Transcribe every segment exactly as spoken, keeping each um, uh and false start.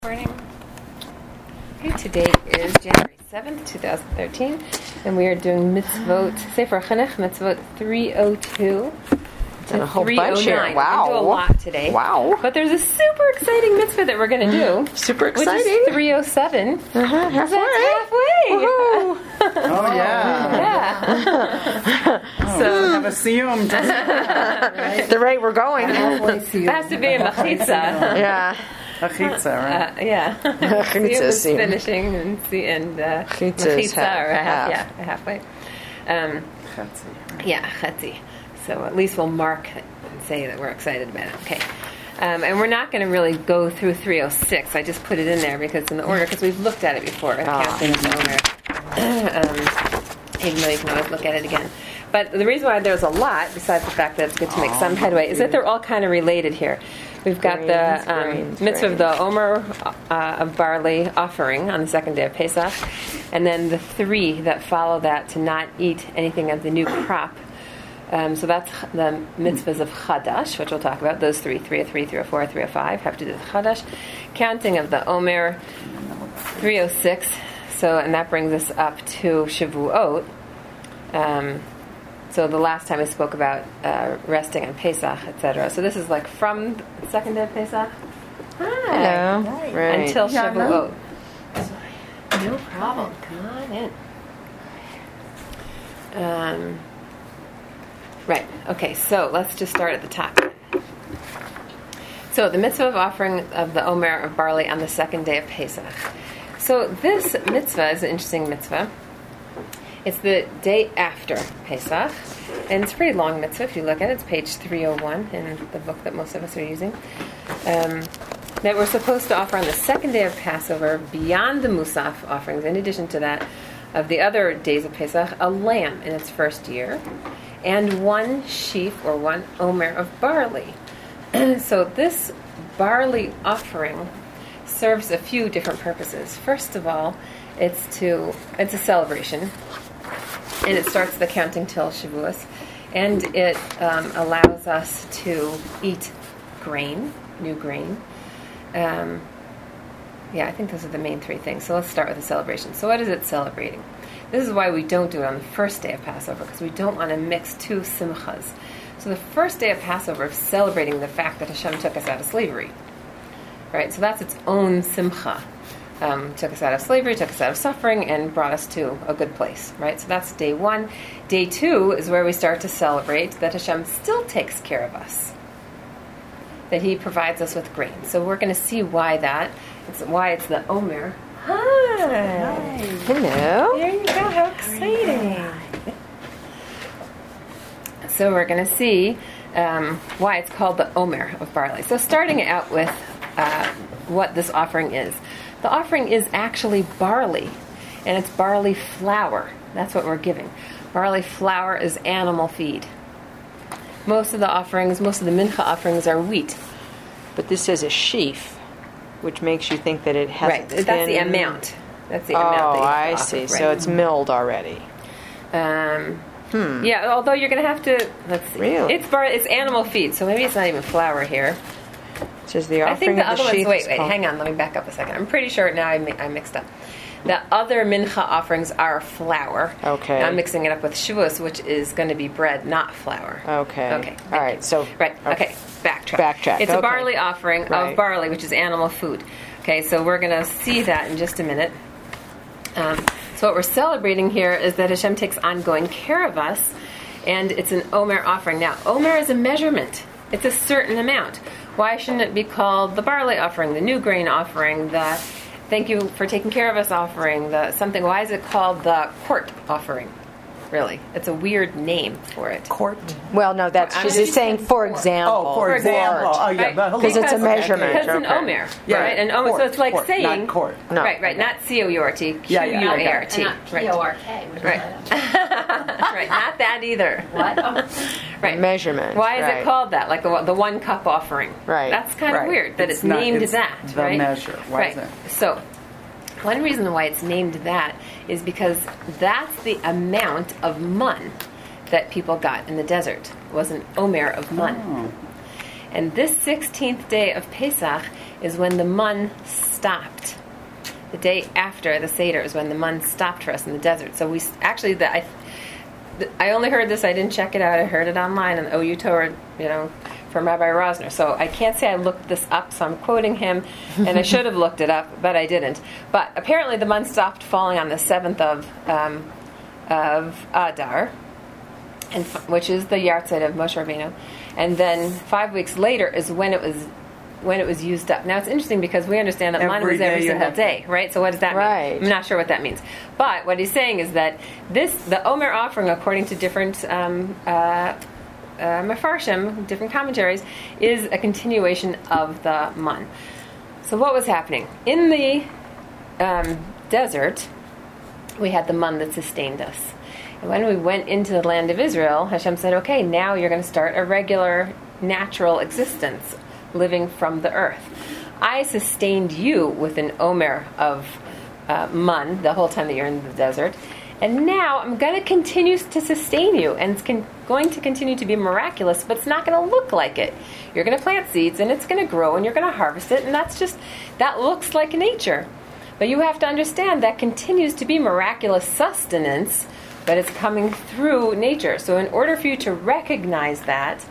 Morning. Okay, today is January seventh, twenty thirteen, and we are doing mitzvot, Sefer Chinuch, mitzvot three oh two to a whole bunch here. Wow. We're going to do a lot today. Wow. But there's a super exciting mitzvah that we're going to do. Super exciting. Which is three oh seven. Uh-huh. Halfway. That's halfway. Oh, yeah. Yeah. Oh, So- we have a siyum. Right. The rate we're going. It has to be a machitza. Yeah. A chitza, right? Uh, yeah. Chitza Siyum is siyum. finishing and see and uh, Chitza is machitza half- or a half, half. yeah, halfway. Um, Chatzi, right? Yeah, chatzi. So at least we'll mark it and say that we're excited about it. Okay. Um, and we're not going to really go through three oh six. I just put it in there because in the order, because we've looked at it before, counting the Omer. um, even though you can always look at it again. But the reason why there's a lot, besides the fact that it's good to make some headway, is that they're all kind of related here. We've got Grains, the um, grains, mitzvah of grains. the Omer uh, of barley offering on the second day of Pesach, and then the three that follow that to not eat anything of the new crop. Um, so that's the mitzvahs of Chadash, which we'll talk about. Those three, three oh three, three oh four, three oh five, have to do with Chadash. Counting of the Omer, three oh six. So, and that brings us up to Shavuot. Um, so the last time we spoke about uh, resting on Pesach, et cetera. So this is like from the second day of Pesach. Hi. Hello. Right. Until Yeah, Shavuot. No problem. Come on in. Um, right. Okay. So let's just start at the top. So the mitzvah of offering of the Omer of barley on the second day of Pesach. So this mitzvah is an interesting mitzvah. It's the day after Pesach, and it's a pretty long mitzvah if you look at it. It's page three oh one in the book that most of us are using. Um, that we're supposed to offer on the second day of Passover, beyond the Musaf offerings, in addition to that, of the other days of Pesach, a lamb in its first year, and one sheaf or one omer of barley. So this barley offering serves a few different purposes. First of all, it's to it's a celebration, and it starts the counting till Shavuos, and it um, allows us to eat grain, new grain. Um, yeah, I think those are the main three things. So let's start with the celebration. So what is it celebrating? This is why we don't do it on the first day of Passover, because we don't want to mix two simchas. So the first day of Passover is celebrating the fact that Hashem took us out of slavery. Right? So that's its own simcha. Um, took us out of slavery, took us out of suffering, and brought us to a good place. Right? So that's day one. Day two is where we start to celebrate that Hashem still takes care of us. That He provides us with grain. So we're going to see why that. It's why it's the Omer. Hi. Hello. There you go. How exciting. So we're going to see um, why it's called the Omer of barley. So starting out with uh, what this offering is. The offering is actually barley, and it's barley flour. That's what we're giving. Barley flour is animal feed. Most of the offerings, most of the mincha offerings are wheat. But this says a sheaf, which makes you think that it has Right, a thin... that's the amount. That's the Oh, amount that you I offer, see. right? So it's milled already. Um, Hmm. yeah, although you're going to have to, let's see. Really? It's bar, it's animal feed, so maybe it's not even flour here. It says the I offering think the of the other ones, sheaf wait, is wait, called- hang on, let me back up a second. I'm pretty sure now I, mi- I mixed up. The other mincha offerings are flour. Okay. And I'm mixing it up with Shavuos, which is going to be bread, not flour. Okay. Okay. All right, so... Right, okay, backtrack. Backtrack, It's a okay. barley offering Right. of barley, which is animal food. Okay, so we're going to see that in just a minute. Um, so what we're celebrating here is that Hashem takes ongoing care of us, and it's an Omer offering. Now, Omer is a measurement. It's a certain amount. Why shouldn't it be called the barley offering, the new grain offering, the thank you for taking care of us offering, the something? Why is it called the quart offering? Really, it's a weird name for it. Court. Well, no, that's I'm she's just- saying, for example. Oh, for For example. example. Oh, yeah. Right. but- Because it's a measurement. Because it's an Okay. Omer, Yeah, right? And Omer, so quart, it's like quart, saying not court. No. right, right, not C O U R T, Q Yeah, yeah, U A R yeah. T, Not right, P O R K. which is right, what- right, not that either. What? Oh. Right. Measurement. Why is right. it called that? Like the, the one cup offering. Right. That's kind of Right. weird that it's, It's not- named it's that. the right? measure. Why right. is that? So, one reason why it's named that is because that's the amount of mun that people got in the desert. It was an omer of mun. Oh. And this sixteenth day of Pesach is when the mun stopped. The day after the Seder is when the mun stopped for us in the desert. So we actually, the, I, the, I only heard this. I didn't check it out. I heard it online on O U Torah, you know, from Rabbi Rosner. So I can't say I looked this up. So I'm quoting him, and I should have looked it up, but I didn't. But apparently, the mun stopped falling on the seventh of um, of Adar, and which is the Yartzeit of Moshe Rabbeinu, and then five weeks later is when it was. when it was used up. Now it's interesting because we understand that man was every single day, right? So what does that right. mean? I'm not sure what that means. But what he's saying is that this, the Omer offering, according to different um, uh, uh, Mefarshim, different commentaries, is a continuation of the man. So what was happening? In the um, desert, we had the man that sustained us. And when we went into the land of Israel, Hashem said, okay, now you're going to start a regular, natural existence, living from the earth. I sustained you with an omer of uh, mun the whole time that you're in the desert, and now I'm going to continue to sustain you, and it's con- going to continue to be miraculous, but it's not going to look like it. You're going to plant seeds, and it's going to grow, and you're going to harvest it, and that's just, that looks like nature. But you have to understand that continues to be miraculous sustenance, but it's coming through nature. So in order for you to recognize that,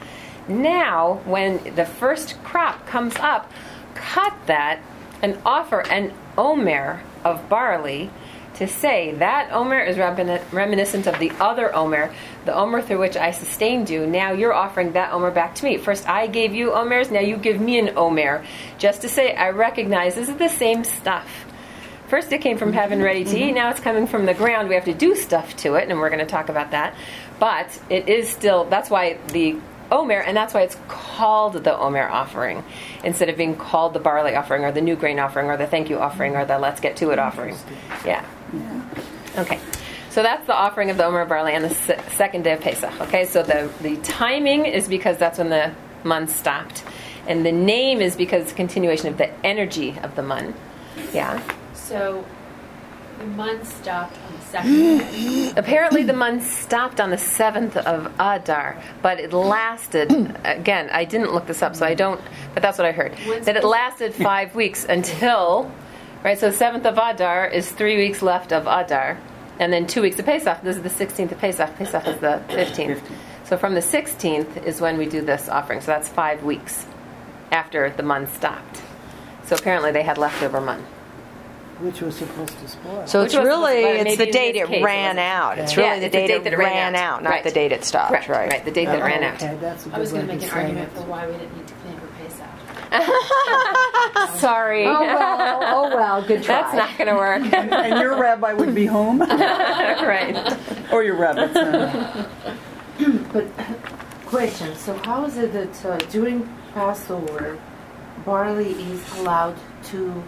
now, when the first crop comes up, cut that and offer an omer of barley to say that omer is reminiscent of the other omer, the omer through which I sustained you. Now you're offering that omer back to me. First I gave you omers, now you give me an omer. Just to say, I recognize this is the same stuff. First it came from heaven ready to eat, now it's coming from the ground. We have to do stuff to it, and we're going to talk about that. But it is still, that's why the Omer, and that's why it's called the Omer offering, instead of being called the barley offering, or the new grain offering, or the thank you offering, or the let's get to it offering. Yeah. Yeah. Okay. So that's the offering of the Omer barley on the se- second day of Pesach. Okay, so the, the timing is because that's when the mun stopped. And the name is because it's a continuation of the energy of the mun. Yeah. So the mun stopped on the second day. Apparently the mun stopped on the seventh of Adar, but it lasted, again, I didn't look this up, so I don't, but that's what I heard, When's that it the- lasted five weeks until, right, so seventh of Adar is three weeks left of Adar, and then two weeks of Pesach. This is the sixteenth of Pesach. Pesach is the fifteenth. So from the sixteenth is when we do this offering, so that's five weeks after the mun stopped. So apparently they had leftover mun. Which was supposed to spoil. So Which it's was- really, well, it's maybe the in date this it case it ran wasn't. out. It's Yeah, really the it's the date, date it that it ran, ran out. out, not Right. the date it stopped, Correct, right? right, the date that it ran out. Okay, that's a good I was going way to make to an say argument it. for why we didn't need to clean for Pesach. Sorry. Oh well, oh well, good try. That's not going to work. And your rabbi would be home? Right. Or your rabbi. sorry. But question: so how is it that uh, during Passover, barley is allowed to?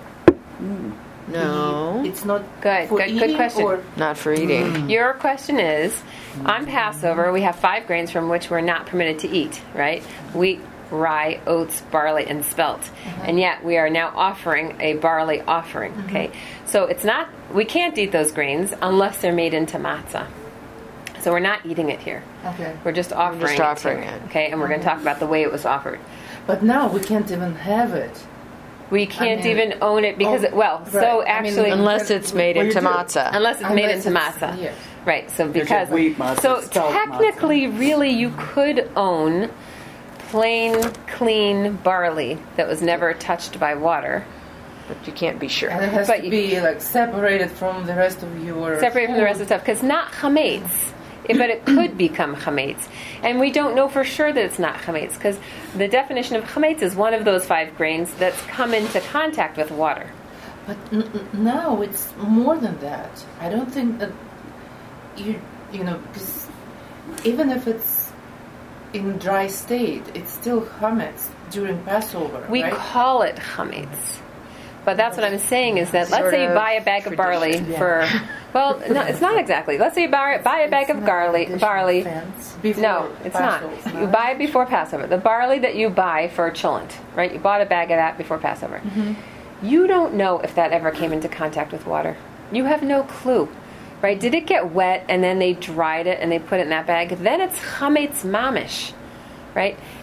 No, be, it's not Good, for good, good eating, question. Or not for eating. Your question is, on Passover, we have five grains from which we're not permitted to eat, right? Wheat, rye, oats, barley, and spelt. And yet we are now offering a barley offering, okay? So it's not, we can't eat those grains unless they're made into matzah. So we're not eating it here. okay, We're just offering, just offering it, to- it. okay? And we're going to talk about the way it was offered. but now we can't even have it. We can't I mean- even own it because, Oh, it, well, so right. I mean, actually... Unless it's made Well, you into do. matzah. Unless it's made Unless into it's- matzah. yes. Right, so There's because... a wheat matzah, so spelt technically, really, you could own plain, clean barley that was never touched by water. But you can't be sure. And it has But to you- be like separated from the rest of your Separated from the rest of food. the stuff, because not chametz, eh, but it could become chametz. And we don't know for sure that it's not chametz, because the definition of chametz is one of those five grains that's come into contact with water. But n- n- now it's more than that. I don't think that you you know because even if it's in dry state, it's still chametz during Passover. We right? call it chametz. But that's what I'm saying is that let's Sort say you of buy a bag of barley tradition. for, well, no, it's not exactly. Let's say you buy, buy a bag of barley, barley. Before No, it's not. Passover. You buy it before Passover. The barley that you buy for cholent, right? You bought a bag of that before Passover. You don't know if that ever came into contact with water. You have no clue, right? Did it get wet and then they dried it and they put it in that bag? Then it's chametz mamish, right?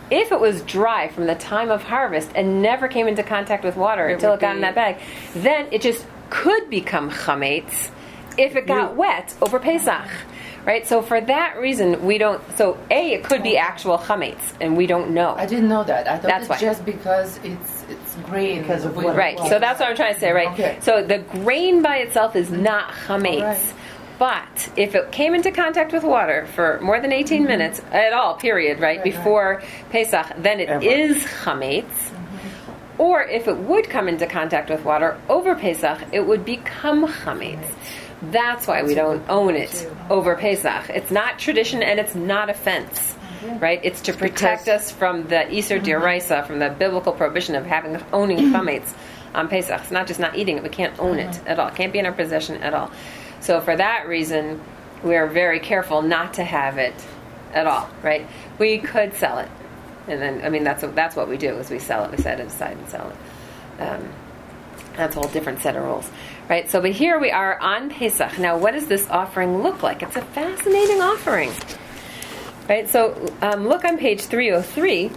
If it was dry from the time of harvest and never came into contact with water It until would it got be- in that bag, then it just could become chametz if it got wet over Pesach. Right? So for that reason, we don't... So, A, it could be actual chametz, and we don't know. I didn't know that. I thought That's it's why. just because it's it's grain. Because of with- what it Right, so that's what I'm trying to say, right? Okay. So the grain by itself is not chametz. Right. But if it came into contact with water for more than eighteen minutes at all, period, right, Right, before Pesach, then it Ever. is chametz. Or if it would come into contact with water over Pesach, it would become chametz. That's why we don't own it over Pesach. It's not tradition and it's not offense, right? It's to protect us from the Isur D'Oraisa, from the biblical prohibition of having owning chametz on Pesach. It's not just not eating it; we can't own it at all. It can't be in our possession at all. So for that reason, we are very careful not to have it at all, right? We could sell it, and then I mean that's what, that's what we do is we sell it. We set it aside and sell it. Um, that's a whole different set of rules, right? So, but here we are on Pesach. Now, what does this offering look like? It's a fascinating offering, right? So, um, look on page three oh three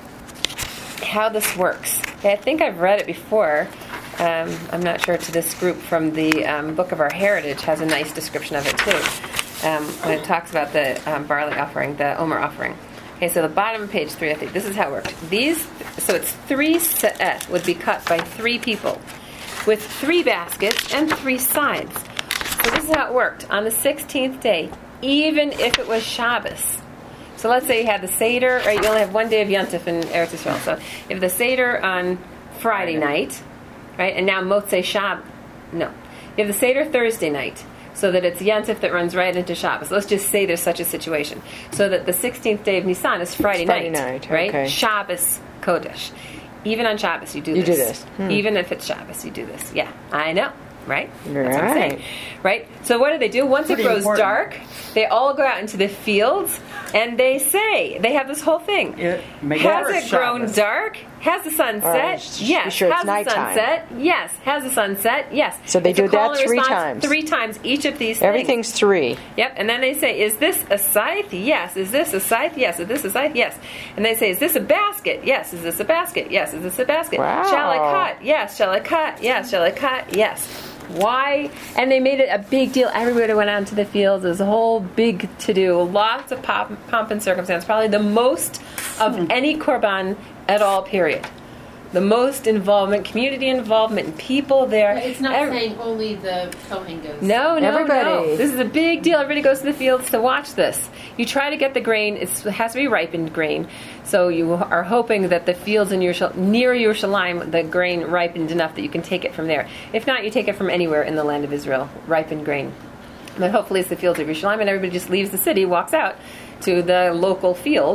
how this works. Okay, I think I've read it before. Um, I'm not sure to this group from the um, Book of Our Heritage has a nice description of it too. Um, when it talks about the um, barley offering, the Omer offering. Okay, so the bottom of page three, I think this is how it worked. These, so it's three se'eh would be cut by three people, with three baskets and three sides. So this is how it worked. On the sixteenth day, even if it was Shabbos. So let's say you had the Seder, right? You only have one day of Yontif in Eretz Yisrael. So if the Seder on Friday night, right? And now Motzei Shabbos. No. You have the Seder Thursday night, so that it's Yontif that runs right into Shabbos. Let's just say there's such a situation. So that the sixteenth day of Nisan is Friday, Friday night, night, right? okay. Shabbos Kodesh. Even on Shabbos, you do You this. do this. Hmm. Even if it's Shabbos, you do this. Yeah, I know, right? That's what I'm Right. saying. Right? So what do they do? Once Pretty it grows important. dark, they all go out into the fields, and they say, they have this whole thing. It- make Has it it grown Shabbos. dark? Has the sun Or set? sh- be Yes. sure it's Has the sun nighttime. set? Yes. Has the sun set? Yes. So they It's a do call that and three response times. Three times each of these things. Everything's three. Yep, and then they say, is this a scythe? Yes. Is this a scythe? Yes. Is this a scythe? Yes. And they say, is this a basket? Yes. Is this a basket? Yes. Is this a basket? Wow. Shall I cut? Yes. Shall I cut? Yes. Shall I cut? Yes. Why? And they made it a big deal. Everybody went out into the fields. It was a whole big to-do. Lots of pomp, pomp and circumstance. Probably the most of any korban at all, period. The most involvement, community involvement, and people there. But it's not Ev- saying only the Kohen goes. no, no, Everybody. no. This is a big deal. Everybody goes to the fields to watch this. You try to get the grain. It's, it has to be ripened grain. So you are hoping that the fields in Yerushal- near Yerushalayim, the grain ripened enough that you can take it from there. If not, you take it from anywhere in the land of Israel, ripened grain. But hopefully it's the fields of Yerushalayim, and everybody just leaves the city, walks out to the local field,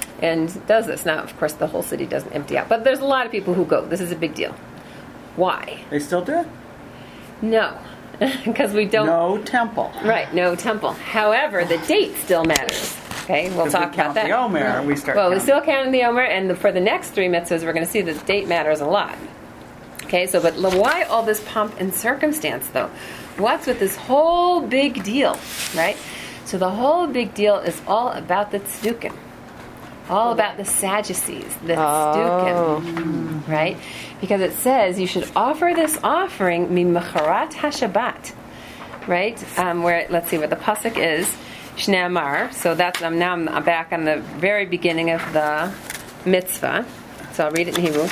and does this. Now, of course, the whole city doesn't empty out. But there's a lot of people who go. This is a big deal. Why? They still do it? No. Because we don't... No temple. Right, no temple. However, the date still matters. Okay, we'll If talk we count about that. the Omer, we start Well, we counting. still count the Omer, and the, for the next three mitzvahs, we're going to see that the date matters a lot. Okay, so, but why all this pomp and circumstance, though? What's with this whole big deal, right? So the whole big deal is all about the tzdukim. All about the Sadducees, the Oh. tzdukim, right? Because it says you should offer this offering mimacharat hashabbat, right? Um, where let's see what the pasuk is, Shnei Amar. So that's um, now I'm back on the very beginning of the mitzvah. So I'll read it in Hebrew.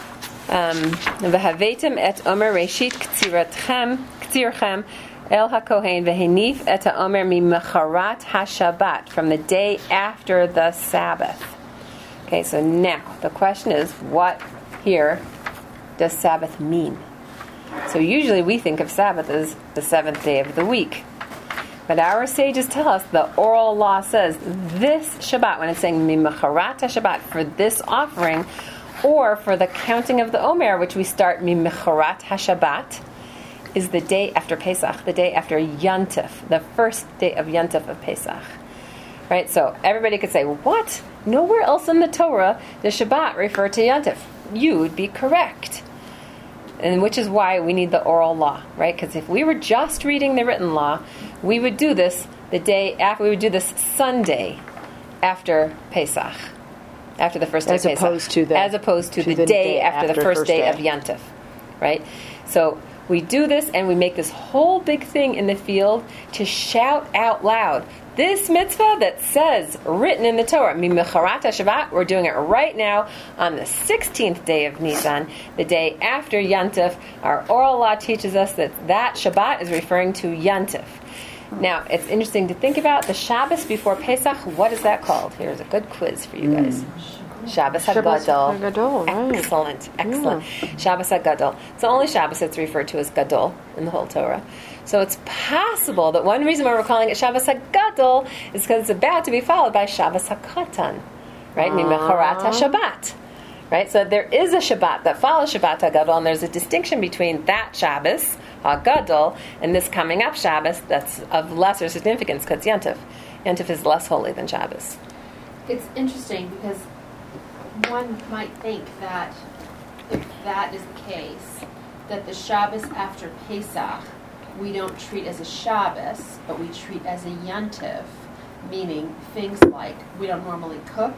V'havetem et omer reshit ktsiratchem ktsirchem El HaKohen v'henif et ha'omer mimacharat hashabbat, from the day after the Sabbath. Okay, so now the question is, what here does Sabbath mean? So usually we think of Sabbath as the seventh day of the week. But our sages tell us the oral law says this Shabbat, when it's saying mimacharat hashabbat, for this offering, or for the counting of the Omer, which we start mimacharat hashabbat, is the day after Pesach, the day after Yontif, the first day of Yontif of Pesach. Right? So everybody could say, what? Nowhere else in the Torah does Shabbat refer to Yontif. You would be correct. And which is why we need the oral law, right? Because if we were just reading the written law, we would do this the day after, we would do this Sunday after Pesach. after the first day As of Pesach. opposed to the- as opposed to, to the, the day, day after, the after first first day, day. of Yantif, right? So we do this and we make this whole big thing in the field to shout out loud. This mitzvah that says, written in the Torah, Mimecharat HaShabbat, we're doing it right now on the sixteenth day of Nisan, the day after Yantif. Our oral law teaches us that that Shabbat is referring to Yantif. Now, it's interesting to think about the Shabbos before Pesach. What is that called? Here's a good quiz for you guys. Shabbos Shabbos HaGadol. HaGadol, right. Excellent, excellent. Shabbos HaGadol. It's the only Shabbos that's referred to as Gadol in the whole Torah. So it's possible that one reason why we're calling it Shabbos HaGadol is because it's about to be followed by Shabbos HaKatan, right? Mimecharat HaShabbat. Right? So there is a Shabbat that follows Shabbat HaGadol, and there's a distinction between that Shabbos HaGadol and this coming up Shabbos that's of lesser significance because Yantif. Yantif is less holy than Shabbos. It's interesting because one might think that if that is the case, that the Shabbos after Pesach we don't treat as a Shabbos, but we treat as a Yantiv, meaning things like we don't normally cook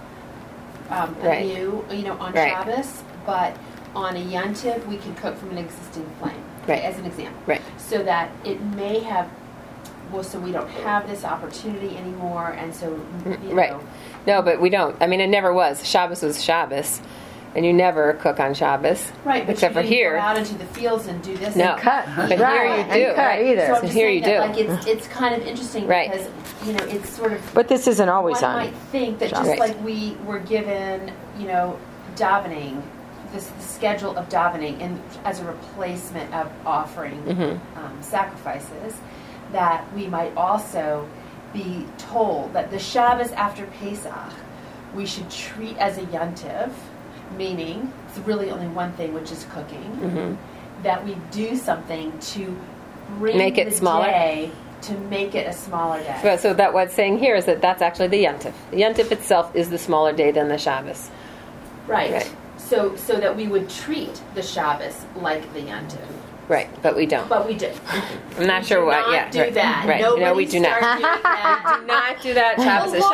um, Right. anew, you know, on Right. Shabbos, but on a Yantiv we can cook from an existing flame, okay, Right. as an example. Right. So that it may have, well, so we don't have this opportunity anymore, and so, you Right. know, No, but we don't. I mean, it never was. Shabbos was Shabbos, and you never cook on Shabbos. right, but Except you for didn't here. go out into the fields and do this. No. and Cut. But here Right. you And do. cut Right. either. So I'm So just here saying you that, do. like, it's it's kind of interesting Right. because you know it's sort of. But this isn't always one on. might think that Right. just like we were given, you know, davening, this the schedule of davening, and as a replacement of offering Mm-hmm. um, sacrifices, that we might also be told that the Shabbos after Pesach we should treat as a yantiv, meaning it's really only one thing, which is cooking. Mm-hmm. That we do something to bring Make it the smaller? day to make it a smaller day. So, so that what's saying here is that that's actually the Yantif. The Yantif itself is the smaller day than the Shabbos. Right. Right. So so that we would treat the Shabbos like the yantiv. Right, but we don't. But we do. I'm not We sure do what. not Yeah, do right. that. Right. Nobody No, we do not. start doing that. Do not do that. Shabbos is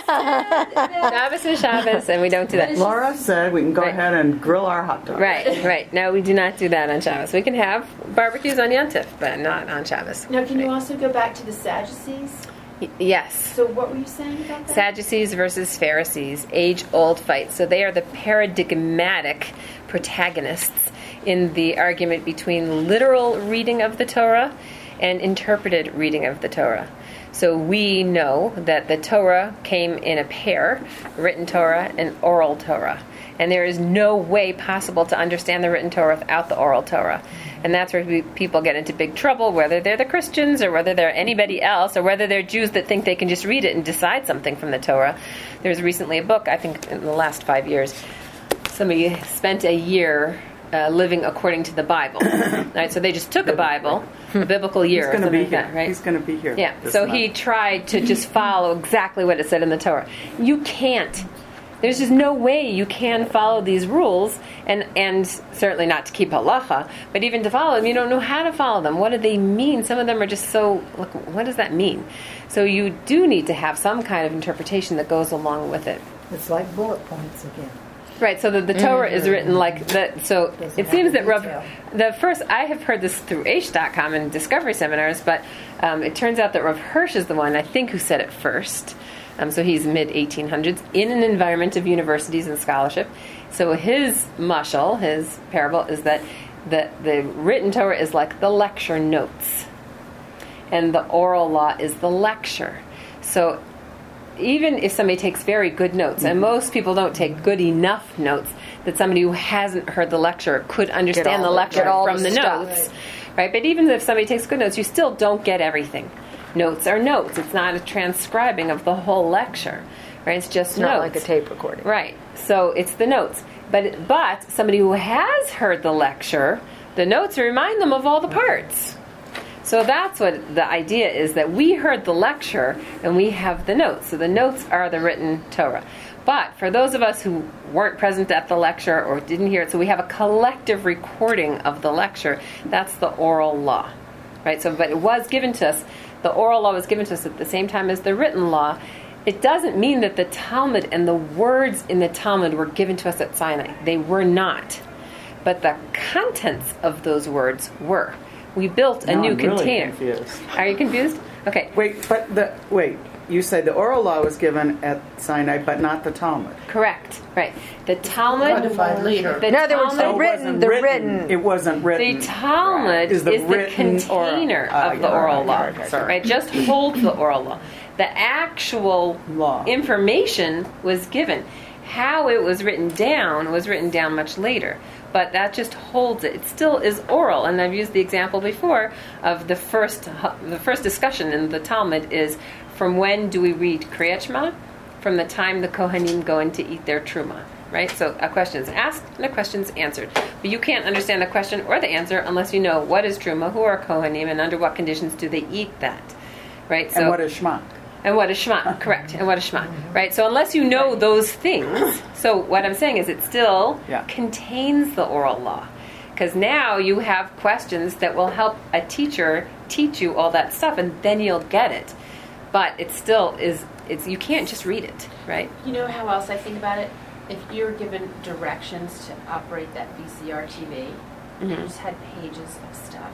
Shabbos. Shabbos is Shabbos, and we don't do that. Laura said we can go Right. ahead and grill our hot dog. Right, right. No, we do not do that on Shabbos. We can have barbecues on Yantif, but not on Shabbos. Now, can you Right. also go back to the Sadducees? Y- Yes. So what were you saying about that? Sadducees versus Pharisees, age-old fight. So they are the paradigmatic protagonists in the argument between literal reading of the Torah and interpreted reading of the Torah. So we know that the Torah came in a pair, written Torah and oral Torah. And there is no way possible to understand the written Torah without the oral Torah. And that's where we, people get into big trouble, whether they're the Christians or whether they're anybody else or whether they're Jews that think they can just read it and decide something from the Torah. There's recently a book, I think in the last five years, somebody spent a year uh, living according to the Bible. Right? So they just took a Bible, a biblical year He's or going to something be like here. that, right? He's going to be here. Yeah, this so month. he tried to just follow exactly what it said in the Torah. You can't. There's just no way you can follow these rules, and, and certainly not to keep halacha, but even to follow them, you don't know how to follow them. What do they mean? Some of them are just so, look, what does that mean? So you do need to have some kind of interpretation that goes along with it. It's like bullet points again. Right, so the, the Torah is written like that. So Doesn't it have seems the that Rav, detail. the first, I have heard this through Aish dot com and Discovery seminars, but um, it turns out that Rav Hirsch is the one, I think, who said it first. Um, so he's mid eighteen hundreds in an environment of universities and scholarship. So his mashal, his parable, is that the, the written Torah is like the lecture notes, and the oral law is the lecture. So even if somebody takes very good notes, and most people don't take good enough notes, that somebody who hasn't heard the lecture could understand all the the- lecture get all from the the, stuff. notes, right? But even if somebody takes good notes, you still don't get everything. Notes are notes. It's not a transcribing of the whole lecture, right? It's just It's not notes. like a tape recording. Right. So it's the notes. But but somebody who has heard the lecture, the notes remind them of all the parts. So that's what the idea is, that we heard the lecture and we have the notes. So the notes are the written Torah. But for those of us who weren't present at the lecture or didn't hear it, so we have a collective recording of the lecture, that's the oral law. Right? So but it was given to us, the oral law was given to us at the same time as the written law, It doesn't mean that the Talmud and the words in the Talmud were given to us at Sinai. They were not. But the contents of those words were. We built a Now new I'm really container. confused. Are you confused? Okay. Wait, but the wait. You say the oral law was given at Sinai, but not the Talmud. Correct. Right. The Talmud. Codified later. The In other words, Talmud, the it written- wasn't the written. written- It wasn't written. The Talmud Is is the the, written container oral- of the uh, oral right, law. right, sorry. Right. Just holds the oral law. The actual Law. information was given. How it was written down was written down much later. But that just holds it. It still is oral, and I've used the example before of the first the first discussion in the Talmud is from when do we read Kriyat Shema? From the time the Kohanim go in to eat their truma, right? So a question is asked and a question is answered. But you can't understand the question or the answer unless you know what is truma, who are Kohanim, and under what conditions do they eat that, right? So and what is Shema? And what is Shema, correct, and what is Shema, right? So unless you know those things, so what I'm saying is it still Yeah. contains the oral law. Because now you have questions that will help a teacher teach you all that stuff, and then you'll get it. But it still is, it's, you can't just read it, right? You know how else I think about it? If you're given directions to operate that V C R T V, and you just had pages of stuff,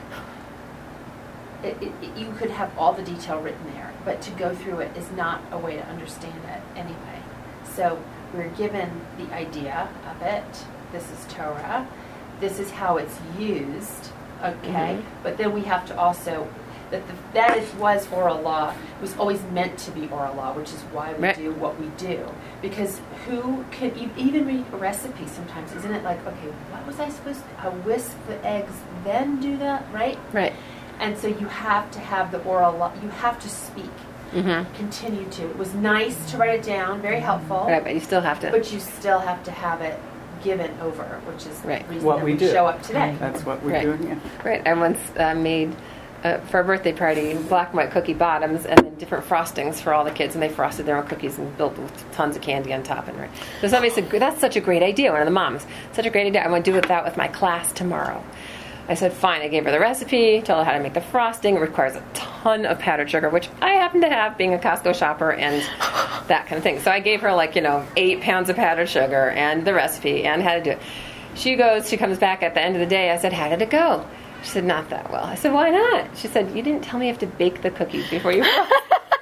it, it, it- you could have all the detail written there, but to go through it is not a way to understand it anyway. So we're given the idea of it. This is Torah. This is how it's used, okay? But then we have to also, that the, that is, was oral law. It was always meant to be oral law, which is why we Right. do what we do. Because who can, you even read a recipe sometimes, isn't it like, okay, what was I supposed to, I whisk the eggs, then do that, right? Right. And so you have to have the oral law, you have to speak, Mm-hmm. continue to. It was nice to write it down, very helpful, Right, but you still have to. but you still have to have it given over, which is Right. the reason What that we we, do. show up today. That's what we're Right. doing. Yeah. Right, I once uh, made, uh, for a birthday party, black and white cookie bottoms and then different frostings for all the kids, and they frosted their own cookies and built with tons of candy on top. And right. So somebody said, that's such a great idea, one of the moms. Such a great idea. I want to do that with my class tomorrow. I said, fine. I gave her the recipe, told her how to make the frosting. It requires a ton of powdered sugar, which I happen to have being a Costco shopper and that kind of thing. So I gave her like, you know, eight pounds of powdered sugar and the recipe and how to do it. She goes, she comes back at the end of the day. I said, how did it go? She said, not that well. I said, why not? She said, you didn't tell me you have to bake the cookies before you frost.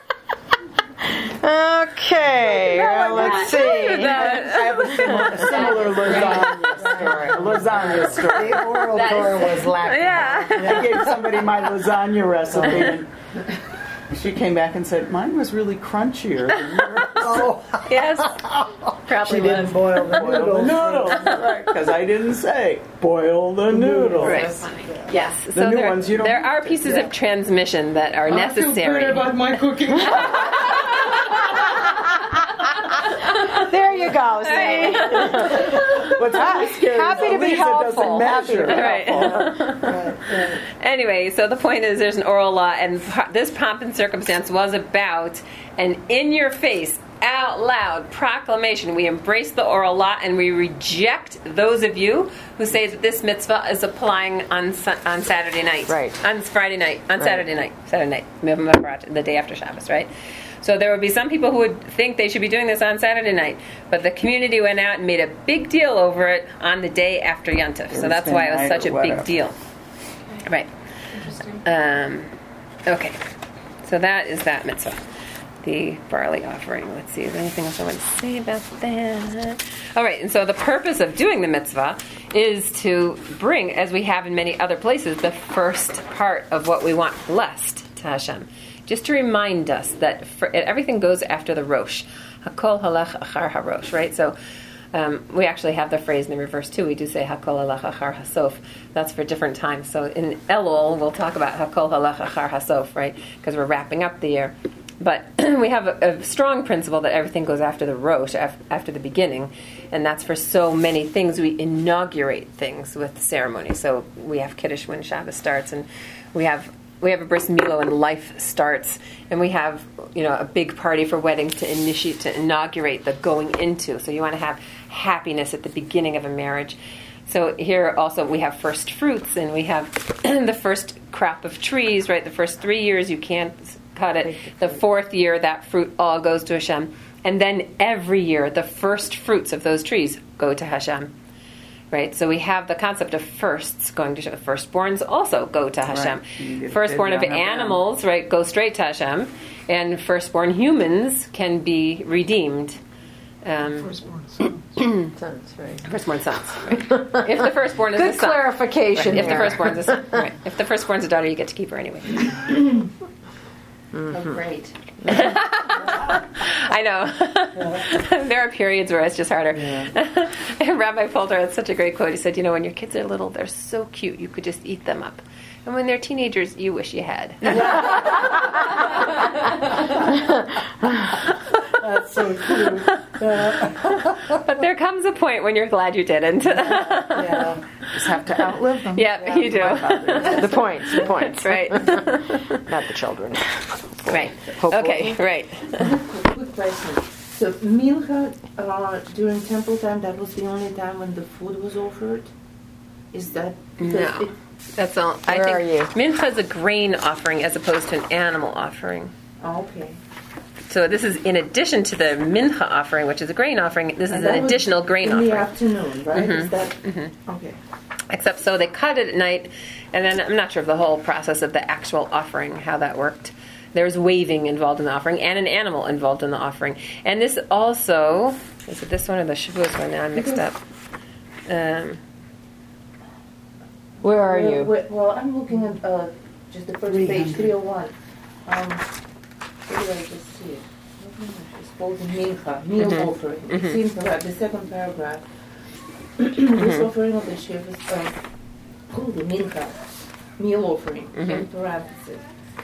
Okay, well, let's see. I have a similar, a similar lasagna story. A lasagna story. The oral Torah was lacking. I gave somebody my lasagna recipe, and she came back and said, mine was really crunchier than yours. Oh, Yes, probably she didn't was. boil the Boil the noodles. noodles, right? Because I didn't say boil the noodles. Right. Yes. The so new there, ones you don't there have are to, pieces yeah. of transmission that are necessary. my cooking. There you go. See? What's really scary Happy is to be Elisa helpful. doesn't Happy to measure. be Right. Anyway, so the point is there's an oral law, and po- this pomp and circumstance was about an in-your-face, out loud proclamation. We embrace the oral law, and we reject those of you who say that this mitzvah is applying on Su- on Saturday night. Right. On Friday night. On Saturday night. Saturday night. The day after Shabbos, right? So there would be some people who would think they should be doing this on Saturday night, but the community went out and made a big deal over it on the day after Yontif. So that's why it was such a big deal. Right. Interesting. Um, okay. So that is that mitzvah. The barley offering. Let's see, is there anything else I want to say about that? All right, and so the purpose of doing the mitzvah is to bring, as we have in many other places, the first part of what we want blessed to Hashem. Just to remind us that for, everything goes after the Rosh. Hakol halach achar harosh, right? So um, we actually have the phrase in the reverse too. We do say Hakol halach achar hasof. That's for different times. So in Elul, we'll talk about Hakol halach achar hasof, right? Because we're wrapping up the year. But we have a, a strong principle that everything goes after the Rosh, af, after the beginning. And that's for so many things. We inaugurate things with ceremony. So we have Kiddush when Shabbos starts, and we have we have a bris milah when life starts, and we have, you know, a big party for weddings to initiate, to inaugurate the going into. So you want to have happiness at the beginning of a marriage. So here also we have first fruits, and we have the first crop of trees, right? The first three years you can't cut it. The fourth year, that fruit all goes to Hashem. And then every year, the first fruits of those trees go to Hashem. Right? So we have the concept of firsts going to Hashem. Firstborns also go to Hashem. Right. Firstborn of animals, right, go straight to Hashem. And firstborn humans can be redeemed. Um, Firstborn Sons, right. firstborn sons. Right. If the firstborn is Good a son. clarification Right. If the there. firstborn is a son. Right. If the firstborn's a daughter, you get to keep her anyway. Oh, great. I know. There are periods where it's just harder. Yeah. And Rabbi Polter had such a great quote. He said, you know, when your kids are little, they're so cute, you could just eat them up. And when they're teenagers, you wish you had. That's so cute. Yeah. But there comes a point when you're glad you didn't. Yeah. Just have to outlive them. Yeah, you do. The points, the points. Right. Not the children. Right. Hopefully. Okay, right. Quick question. So Mincha uh, during temple time, that was the only time when the food was offered? Is that... No. it- That's all. I Where think are you? mincha is a grain offering as opposed to an animal offering. oh, okay. So this is in addition to the mincha offering, which is a grain offering. This is And that an was additional grain in offering. the afternoon, right? Is that... Okay. Except so they cut it at night, and then I'm not sure of the whole process of the actual offering, how that worked. There's waving involved in the offering and an animal involved in the offering. And this also, is it this one or the Shavuos one? Now I'm mixed up. Um, Where are well, you? Well, well, I'm looking at uh, just the first page, three oh one. Um, where did I just see it? It's called Mincha, meal Mm-hmm. offering. It seems like the second paragraph. This offering of the Shiv is uh, called the Mincha, meal offering, in parentheses.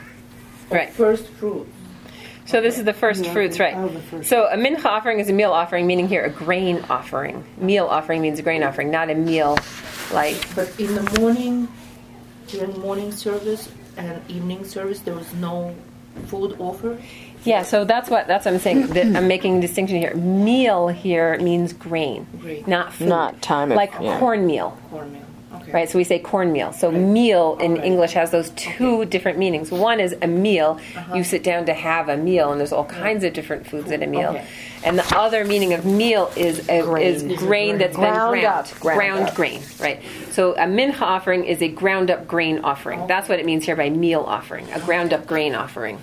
Right. First fruit. so this is the first Yeah, fruits, oh, right? the first- So a mincha offering is a meal offering, meaning here a grain offering. Meal offering means a grain offering, not a meal like... But in the morning, during morning service and evening service, there was no food offered? Yeah, so that's what that's what I'm saying. That I'm making a distinction here. Meal here means grain, Grain. not food. Not time of- like yeah. cornmeal. Cornmeal. Okay. Right, so we say cornmeal. So meal in Okay. English has those two Okay. different meanings. One is a meal. Uh-huh. You sit down to have a meal, and there's all kinds of different foods at a meal. Okay. And the other meaning of meal is a, Grain. is grain that's been Ground ground, up, ground ground up. grain. Right. So a mincha offering is a ground up grain offering. That's what it means here by meal offering, a ground up grain offering.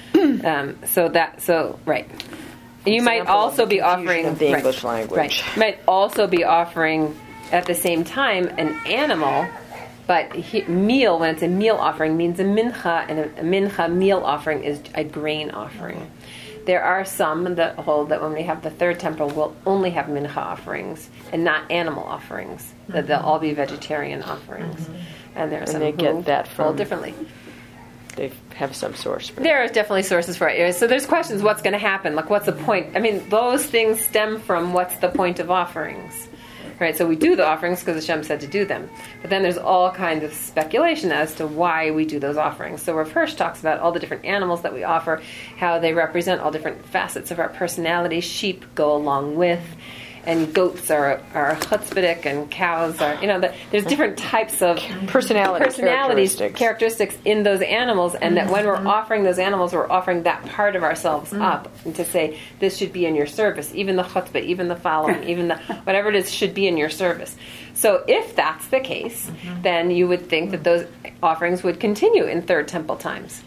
um, so that so right. You might Example of also the be confusion offering of the right, English language. Right. You might also be offering at the same time an animal. But he, meal, when it's a meal offering, means a mincha, and a, a mincha meal offering is a grain offering. There are some that hold that when we have the third temple, we'll only have mincha offerings and not animal offerings. That they'll all be vegetarian offerings. And there are And some they who get that hold from- differently. They have some source for There are definitely sources for it. So there's questions: what's going to happen? Like, what's the point? I mean, those things stem from what's the point of offerings. Right, so we do the offerings because Hashem said to do them. But then there's all kinds of speculation as to why we do those offerings. So Rav Hirsch talks about all the different animals that we offer, how they represent all different facets of our personality. Sheep go along with, and goats are are chutzpahdik, and cows are, you know, the, there's different types of personality personalities, characteristics. characteristics in those animals, and that when we're offering those animals, we're offering that part of ourselves up, and to say this should be in your service, even the chutzpah, even the following, even the whatever it is should be in your service. So if that's the case, then you would think that those offerings would continue in Third Temple times.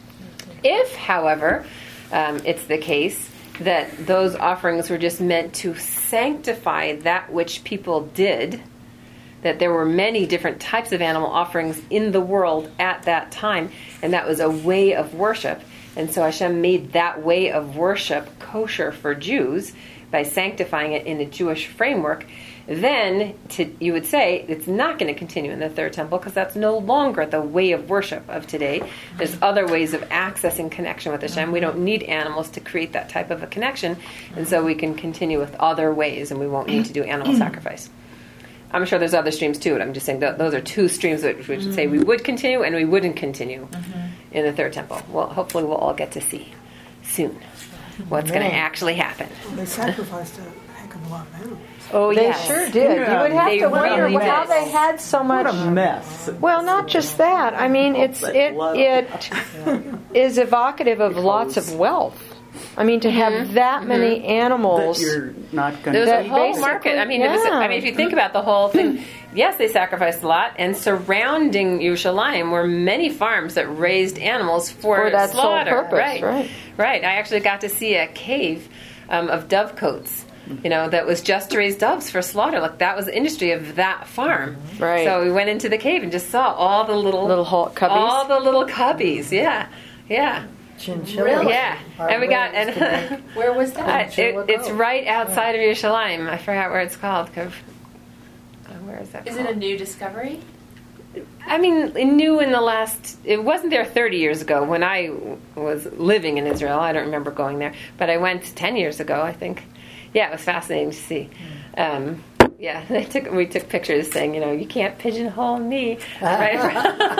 If, however, um, it's the case that those offerings were just meant to sanctify that which people did, that there were many different types of animal offerings in the world at that time, and that was a way of worship. And so Hashem made that way of worship kosher for Jews by sanctifying it in a Jewish framework. Then to, you would say it's not going to continue in the Third Temple because that's no longer the way of worship of today. There's other ways of accessing connection with Hashem. We don't need animals to create that type of a connection, and so we can continue with other ways, and we won't need to do animal sacrifice. I'm sure there's other streams too, but I'm just saying th- those are two streams which would say we would continue and we wouldn't continue in the Third Temple. Well, hopefully we'll all get to see soon what's going to actually happen. They sacrificed a heck of a lot of animals. Oh, They yes. sure did. Yeah, You would have they to wonder really how did. they had so much. What a mess. Well, not just that. I mean, it's That it blood. it is evocative of lots of wealth. I mean, to have that many That animals. you're not going There was to a That whole basically- market. I mean, it was, yeah. I mean, if you think about the whole thing, yes, they sacrificed a lot, and surrounding Yerushalayim were many farms that raised animals for, For that sole slaughter. purpose, right, right. right. I actually got to see a cave um, of dovecotes. You know, that was just to raise doves for slaughter. Like that was the industry of that farm. Right. So we went into the cave and just saw all the little Little hol- cubbies? all the little cubbies. Yeah, yeah, Chinchillas. yeah. are And we got raised to and. make- Where was Uh, that? it, it's right outside of Yerushalayim. I forgot where it's called. Cov- uh, Where is that Is called? it a new discovery? I mean, it new in the last. It wasn't there thirty years ago when I w- was living in Israel. I don't remember going there, but I went ten years ago, I think. Yeah, it was fascinating to see. Um, yeah, they took we took pictures saying, you know, you can't pigeonhole me, right, in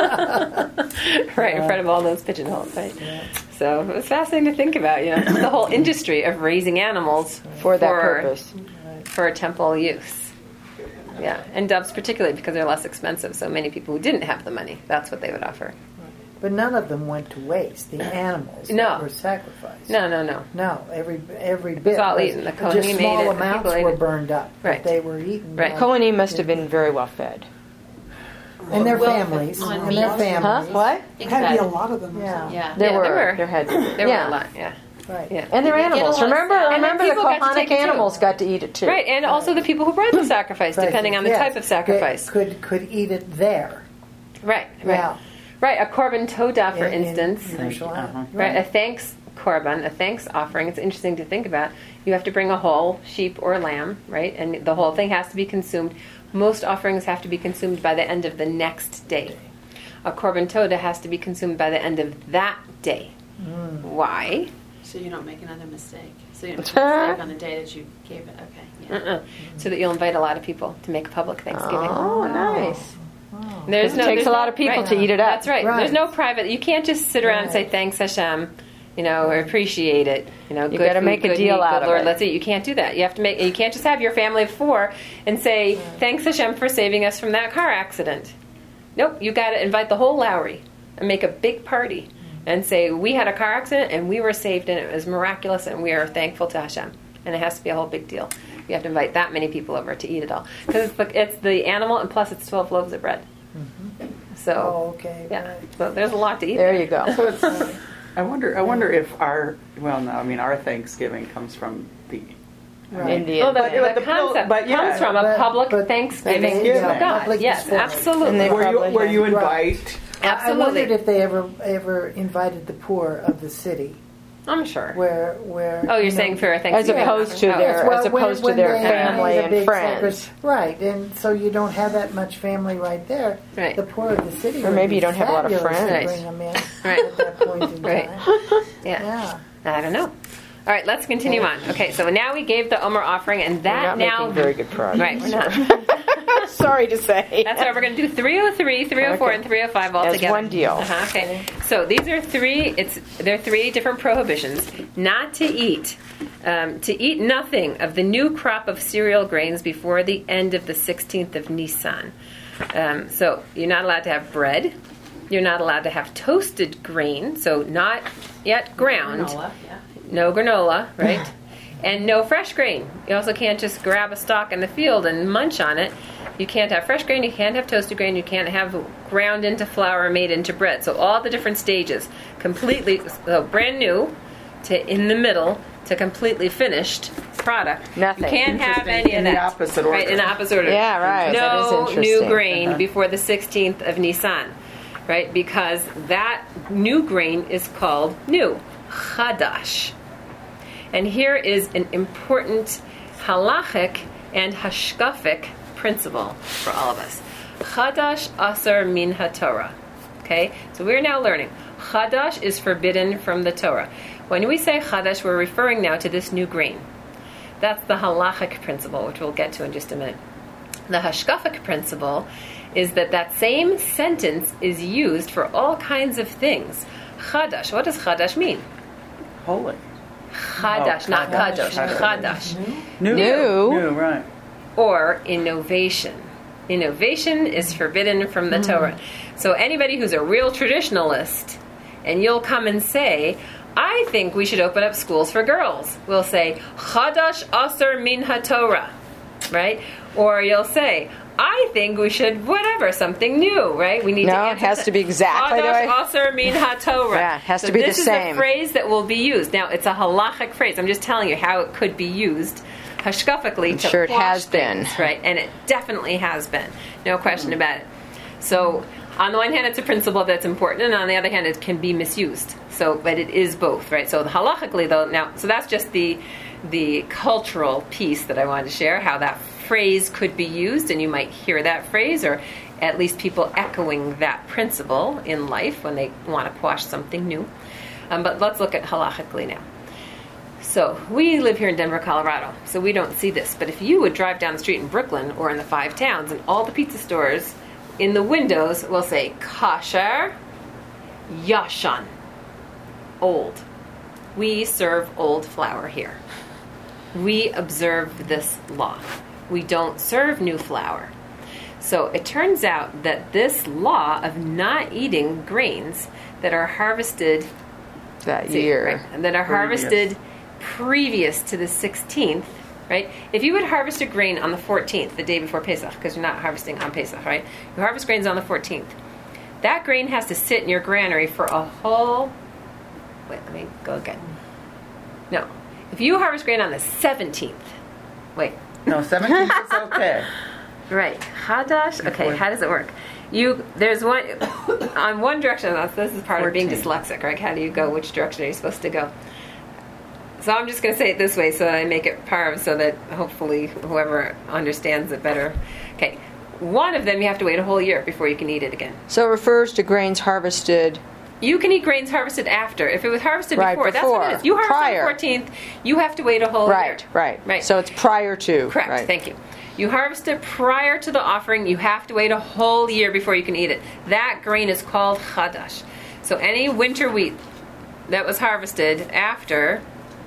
front- right in front of all those pigeonholes, right? So it was fascinating to think about, you know, the whole industry of raising animals For that purpose. for temple use. Yeah, and doves particularly because they're less expensive. So many people who didn't have the money, that's what they would offer. But none of them went to waste. The animals No. that were sacrificed. No, no, no. No, every every bit. all was- eaten. The just Kohanim small ate it. The amounts people ate were it. burned up. but Right. They were eaten. Right. by- Kohanim must have been very well fed. And their Well, families. on And their meat. families. Huh? What? Had to be a Exactly. lot of them. Yeah. Yeah. There Yeah, were. there were. There had to be. There yeah. were a lot, yeah. Right. Yeah. And their They get a animals. lot of Remember, salad. And remember then the people got to Kohanic take it too. animals got to eat it too. Right, and also the people who brought the sacrifice, Right. depending on the Yes. type of sacrifice. They could could eat it there. Right, right. Yeah. Right, a korban toda, for in- in instance. Yerushalayim. Uh-huh. Right, a thanks korban, a thanks offering. It's interesting to think about. You have to bring a whole sheep or lamb, right? And the whole thing has to be consumed. Most offerings have to be consumed by the end of the next day. A korban toda has to be consumed by the end of that day. Mm. Why? So you don't make another mistake. So you don't make a mistake on the day that you gave it. Okay. Yeah. Uh-uh. So that you'll invite a lot of people to make a public Thanksgiving. Oh, nice. There's It no, takes there's a lot no- of people right. to eat it up. That's right. Right. There's no private. You can't just sit around and say Right. thanks Hashem, you know, or appreciate it. You know, You good gotta food, make a good deal meat, out good of Lord, it. let's eat. You can't do that. You have to make. You can't just have your family of four and say thanks Hashem for saving us from that car accident. Nope. You got to invite the whole Lowry and make a big party and say we had a car accident and we were saved and it was miraculous and we are thankful to Hashem. And it has to be a whole big deal. You have to invite that many people over to eat it all because it's the, it's the animal and plus it's twelve loaves of bread. So. Oh, okay. Yeah, Right. so there's a lot to eat. There you go. So it's, I wonder. I wonder if our well, no, I mean our Thanksgiving comes from the Indian. Well, the, But- the but the concept pil- but yeah, comes from a but- public but Thanksgiving Thanksgiving. to God. Public Yes, display. absolutely. And they where you probably where you had- right. invite. I Absolutely. wondered if they ever ever invited the poor of the city, I'm sure. where where. Oh, you're you know, saying for a As Thanksgiving? opposed to Oh. their, Well, as when- opposed to when their they family made a and big friends. sacri- right? And so you don't have that much family right there. Right. The poor of the city. Or would maybe be you don't have a lot of fabulous to friends. Bring them in Right. at that point in Right. time. Yeah. Yeah. I don't know. All right, let's continue on. Okay, so now we gave the Omer offering, and We're that not now. making very good progress. Right, we're not. Sorry to say. That's why we're going to do three oh three, three oh four, Okay. and three oh five all As together. one deal. Uh-huh, okay. So these are three. It's they're three different prohibitions. Not to eat, um, to eat nothing of the new crop of cereal grains before the end of the sixteenth of Nisan. Um, so you're not allowed to have bread. You're not allowed to have toasted grain, so not yet ground. Granola, yeah. No granola, right? And no fresh grain. You also can't just grab a stalk in the field and munch on it. You can't have fresh grain, you can't have toasted grain, you can't have ground into flour, made into bread. So all the different stages, completely, so brand new to in the middle to completely finished product. Nothing. You can't have Interesting. any of In the that. opposite order. Right, in the opposite order. Yeah, right. That is No interesting. new grain Uh-huh. before the sixteenth of Nisan. Right? Because that new grain is called new. Chadash. And here is an important halachic and hashkafic principle for all of us. Chadash asar min haTorah. Okay? So we're now learning. Chadash is forbidden from the Torah. When we say chadash, we're referring now to this new grain. That's the halachic principle, which we'll get to in just a minute. The hashkafic principle is that that same sentence is used for all kinds of things. Chadash. What does chadash mean? Holy. Chadash, Oh, not chadash. kadosh, chadash. New. New. New, right. Or innovation. Innovation is forbidden from the Torah. So anybody who's a real traditionalist, and you'll come and say, I think we should open up schools for girls. We'll say, Chadash Aser Min HaTorah, right? Or you'll say, I think we should whatever, something new, right? We need No, to it answer has to be exactly the way- Chadash Aser Min HaTorah. Yeah, it has so to be the this same. is a phrase that will be used. Now, it's a halachic phrase. I'm just telling you how it could be used hashkafically I'm to sure it quash has been. things, right? And it definitely has been. No question about it. So, on the one hand, it's a principle that's important, and on the other hand, it can be misused. So, but it is both, right? So, the halachically, though, now, so that's just the the cultural piece that I wanted to share, how that phrase could be used, and you might hear that phrase, or at least people echoing that principle in life when they want to quash something new. Um, but let's look at halachically now. So, we live here in Denver, Colorado, so we don't see this. But if you would drive down the street in Brooklyn or in the Five Towns, and all the pizza stores in the windows will say kosher, yashan, old. We serve old flour here. We observe this law. We don't serve new flour. So it turns out that this law of not eating grains that are harvested That See, year. right, and that are Previous. harvested previous to the sixteenth, right? If you would harvest a grain on the fourteenth, the day before Pesach, because you're not harvesting on Pesach, right? You harvest grains on the fourteenth. That grain has to sit in your granary for a whole... Wait, let me go again. No. If you harvest grain on the seventeenth... Wait. No, seventeenth is okay. Right. Hadash. Okay, how does it work? You there's one on one direction. This is part of being fourteen. dyslexic, right? How do you go? Which direction are you supposed to go? So I'm just going to say it this way, so that I make it parv, so that hopefully whoever understands it better. Okay, one of them you have to wait a whole year before you can eat it again. So it refers to grains harvested. You can eat grains harvested after. If it was harvested Right, before, that's what before. it is. You harvest Prior. on the fourteenth, you have to wait a whole Right, year. right. Right. So it's prior to. Correct. Right. Thank you. You harvest it prior to the offering. You have to wait a whole year before you can eat it. That grain is called chadash. So any winter wheat that was harvested after,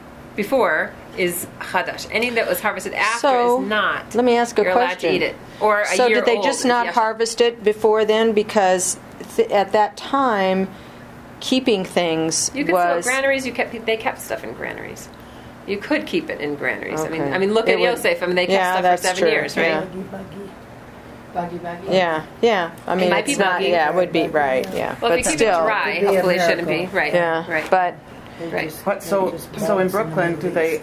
before, is chadash. Any that was harvested after So, is not. let me ask a You're question. allowed to eat it. Or a So year did they old just is not yashan. harvest it before then? Because th- at that time, keeping things You could was... still granaries. You kept they kept stuff in granaries. You could keep it in granaries. I mean, Okay. I mean, look It at would- Yosef. I mean, they kept Yeah, stuff that's for seven true. years, right? Yeah. Buggy, buggy. Buggy, buggy. Yeah, yeah. I mean, might it's be not. buggy. Yeah, it would be right. Yeah, Well, but if you keep still, it dry, It'd be a hopefully it shouldn't be. miracle. Right. yeah. Right. But right. But so, so in Brooklyn, do they?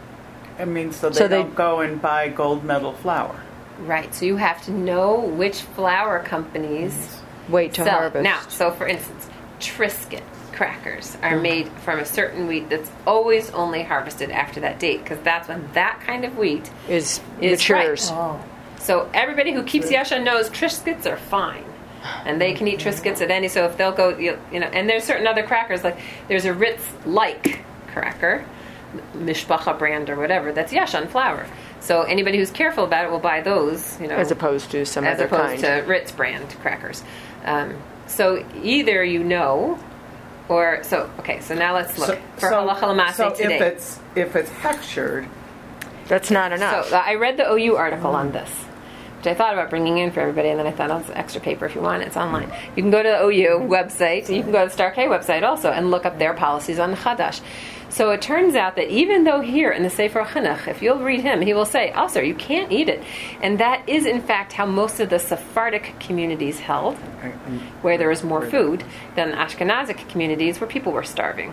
I mean, so they So they- don't go and buy gold medal flour. Right. So you have to know which flour companies wait to sell. harvest. Now, so for instance, Triscuit crackers are made from a certain wheat that's always only harvested after that date, because that's when that kind of wheat is, is matures. Oh, So everybody who keeps Yasha knows Triscuits are fine. And they can eat Triscuits at any, so if they'll go, you you know, and there's certain other crackers, like there's a Ritz-like cracker, Mishpacha brand or whatever, that's Yashan flour. So anybody who's careful about it will buy those, you know. As opposed to some as other opposed kind. to Ritz brand crackers. Um, so either you know, or, so, okay, so now let's look. For halacha l'maaseh so today. if it's if it's hechshered, That's not enough. So uh, I read the O U article on this, which I thought about bringing in for everybody, and then I thought, oh, it's extra paper if you want it. It's online. You can go to the O U website. You can go to the Star K website also and look up their policies on the Chadash. So it turns out that even though here in the Sefer Chinuch, if you'll read him, he will say, oh, sir, you can't eat it. And that is, in fact, how most of the Sephardic communities held, where there was more food, than Ashkenazic communities where people were starving.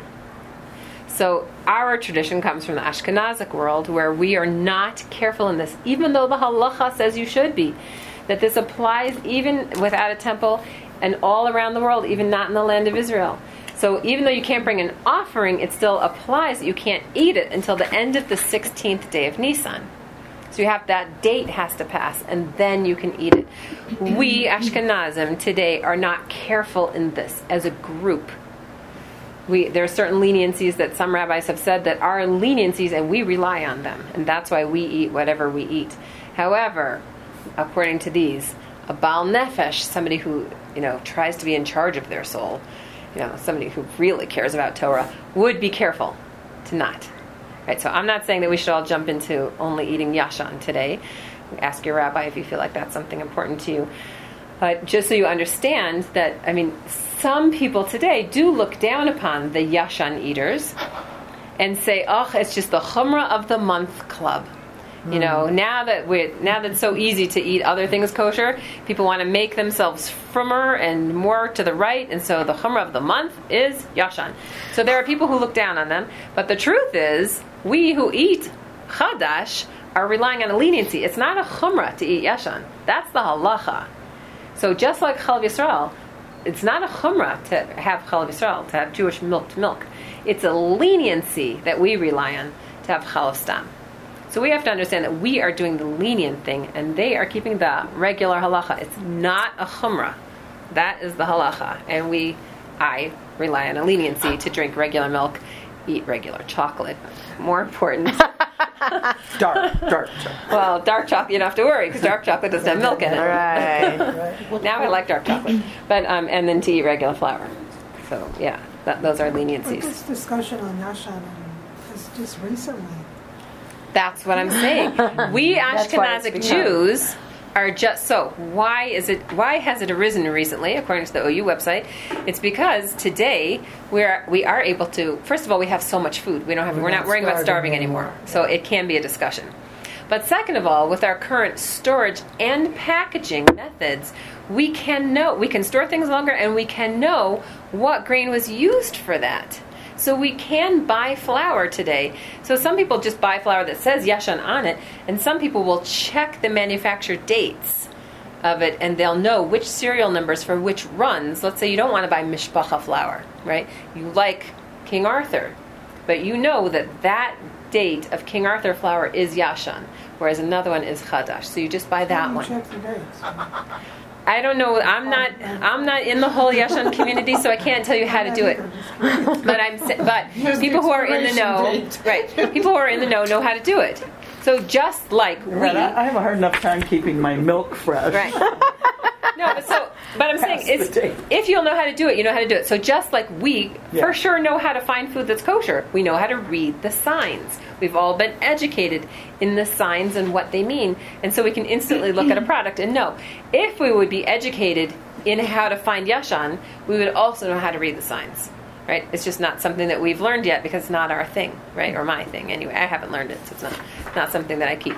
So our tradition comes from the Ashkenazic world, where we are not careful in this, even though the halacha says you should be. That this applies even without a temple and all around the world, even not in the land of Israel. So even though you can't bring an offering, it still applies that you can't eat it until the end of the sixteenth day of Nisan. So you have that date has to pass, and then you can eat it. We Ashkenazim today are not careful in this as a group. We, there are certain leniencies that some rabbis have said that are leniencies, and we rely on them, and that's why we eat whatever we eat. However, according to these, a Baal Nefesh, somebody who you know tries to be in charge of their soul, you know, somebody who really cares about Torah, would be careful to not Right, so I'm not saying that we should all jump into only eating yashan today. Ask your rabbi if you feel like that's something important to you. But just so you understand that, I mean, some people today do look down upon the yashan eaters and say, oh, it's just the chumrah of the month club. You know, now that we now that it's so easy to eat other things kosher, people want to make themselves frummer and more to the right, and so the chumrah of the month is yashan. So there are people who look down on them, but the truth is, we who eat chadash are relying on a leniency. It's not a chumrah to eat yashan. That's the halacha. So just like Chalav Yisrael, it's not a chumrah to have Chalav Yisrael, to have Jewish milk milk. It's a leniency that we rely on to have Chalav Stam. So we have to understand that we are doing the lenient thing, and they are keeping the regular halacha. It's not a chumrah. That is the halacha. And we, I, rely on a leniency to drink regular milk, eat regular chocolate. More important. Dark, dark chocolate. Well, dark chocolate, you don't have to worry, because dark chocolate doesn't have milk in it. Right. Now I like dark chocolate. But um, and then to eat regular flour. So, yeah, that, those are But leniencies. this discussion on Yashan is just recently. That's what I'm saying. We That's why it's Ashkenazic become- Jews are just so. Why is it? Why has it arisen recently? According to the O U website, it's because today we're we are able to. First of all, we have so much food. We don't have. We're, We're not not worrying about starving starving anymore. anymore. So it can be a discussion. But second of all, with our current storage and packaging methods, we can know we can store things longer, and we can know what grain was used for that. So we can buy flour today. So some people just buy flour that says Yashan on it, and some people will check the manufacture dates of it, and they'll know which serial numbers for which runs. Let's say you don't want to buy Mishpacha flour, right? You like King Arthur, but you know that that date of King Arthur flour is Yashan, whereas another one is Chadash. So you just buy that You one. check the dates. I don't know. I'm not. I'm not in the whole Yashan community, so I can't tell you how to do it. But I'm. sa- But Here's the people who are in the know, expiration right? People who are in the know know how to do it. So just like we, Right, I I have a hard enough time keeping my milk fresh. right? No, but so. But I'm saying Past the it's date. if you'll know how to do it, you know how to do it. So just like we, Yeah. for sure, know how to find food that's kosher. We know how to read the signs. We've all been educated in the signs and what they mean, and so we can instantly look at a product and know. If we would be educated in how to find Yashan, we would also know how to read the signs. Right? It's just not something that we've learned yet because it's not our thing, right? Or my thing anyway. I haven't learned it, so it's not not something that I keep.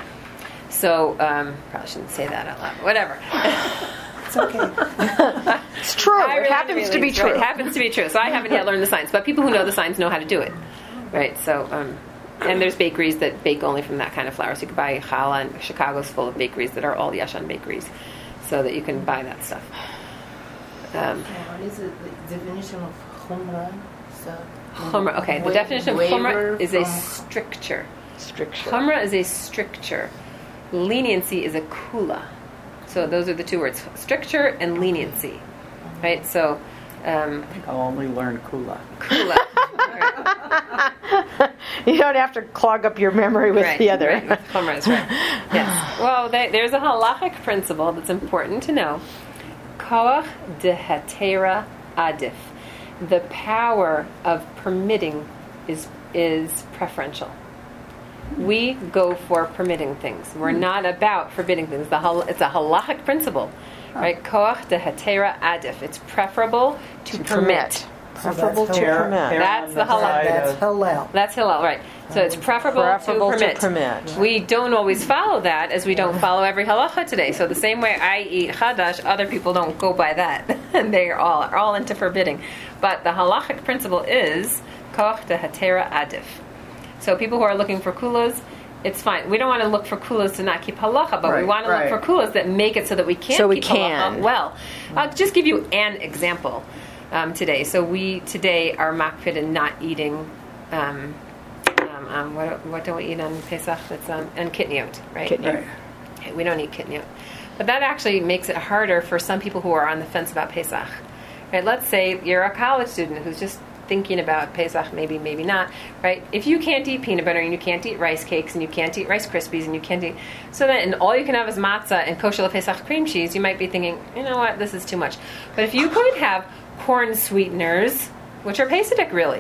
So um, probably shouldn't say that out loud. Whatever. It's okay. It's true. I It really, happens really- to be right, true. It happens to be true. So I haven't yet learned the signs, but people who know the signs know how to do it, right? So, um, and there's bakeries that bake only from that kind of flour. So you can buy challah, and Chicago's full of bakeries that are all Yashan bakeries, so that you can buy that stuff. Um, What is it, the definition of chumrah? So, chumrah. Okay, the wa- definition of waiver chumrah is a from- stricture. Stricture. Chumrah is a stricture. Leniency is a kula. So those are the two words: stricture and leniency. Right. So. Um, I think I'll only learn kula. kula. Right. You don't have to clog up your memory with Right, the other. right, with chumras, right. Yes. Well, they, there's a halachic principle that's important to know. Koach de hetera adif. The power of permitting is is preferential. We go for permitting things. We're not about forbidding things. The hal- it's a halachic principle, right? Koach de hetera adif. It's preferable to, permit. Preferable to that's Hair- permit. hair That's on the halal. side That's of- halal. That's halal, right? So it's preferable, Preferable to to permit. permit. We don't always follow that, as we don't follow every halacha today. So the same way I eat chadash, other people don't go by that, and they are all are all into forbidding. But the halachic principle is koach de hetera adif. So people who are looking for kulas, it's fine. We don't want to look for kulas to not keep halacha, but we Right, want to right. look for kulas that make it so that we can So we keep can. halacha well. I'll just give you an example um, today. So we today are makpid in not eating. Um, um, um, what, what don't we eat on Pesach? It's um, and kitniot, right? Kitniot. Right. Okay, we don't eat kitniot, but that actually makes it harder for some people who are on the fence about Pesach. Right? Let's say you're a college student who's just thinking about Pesach, maybe, maybe not, right? If you can't eat peanut butter and you can't eat rice cakes and you can't eat Rice Krispies and you can't eat, so then and all you can have is matzah and kosher Pesach cream cheese, you might be thinking, you know what, this is too much. But if you could have corn sweeteners, which are Pesach really,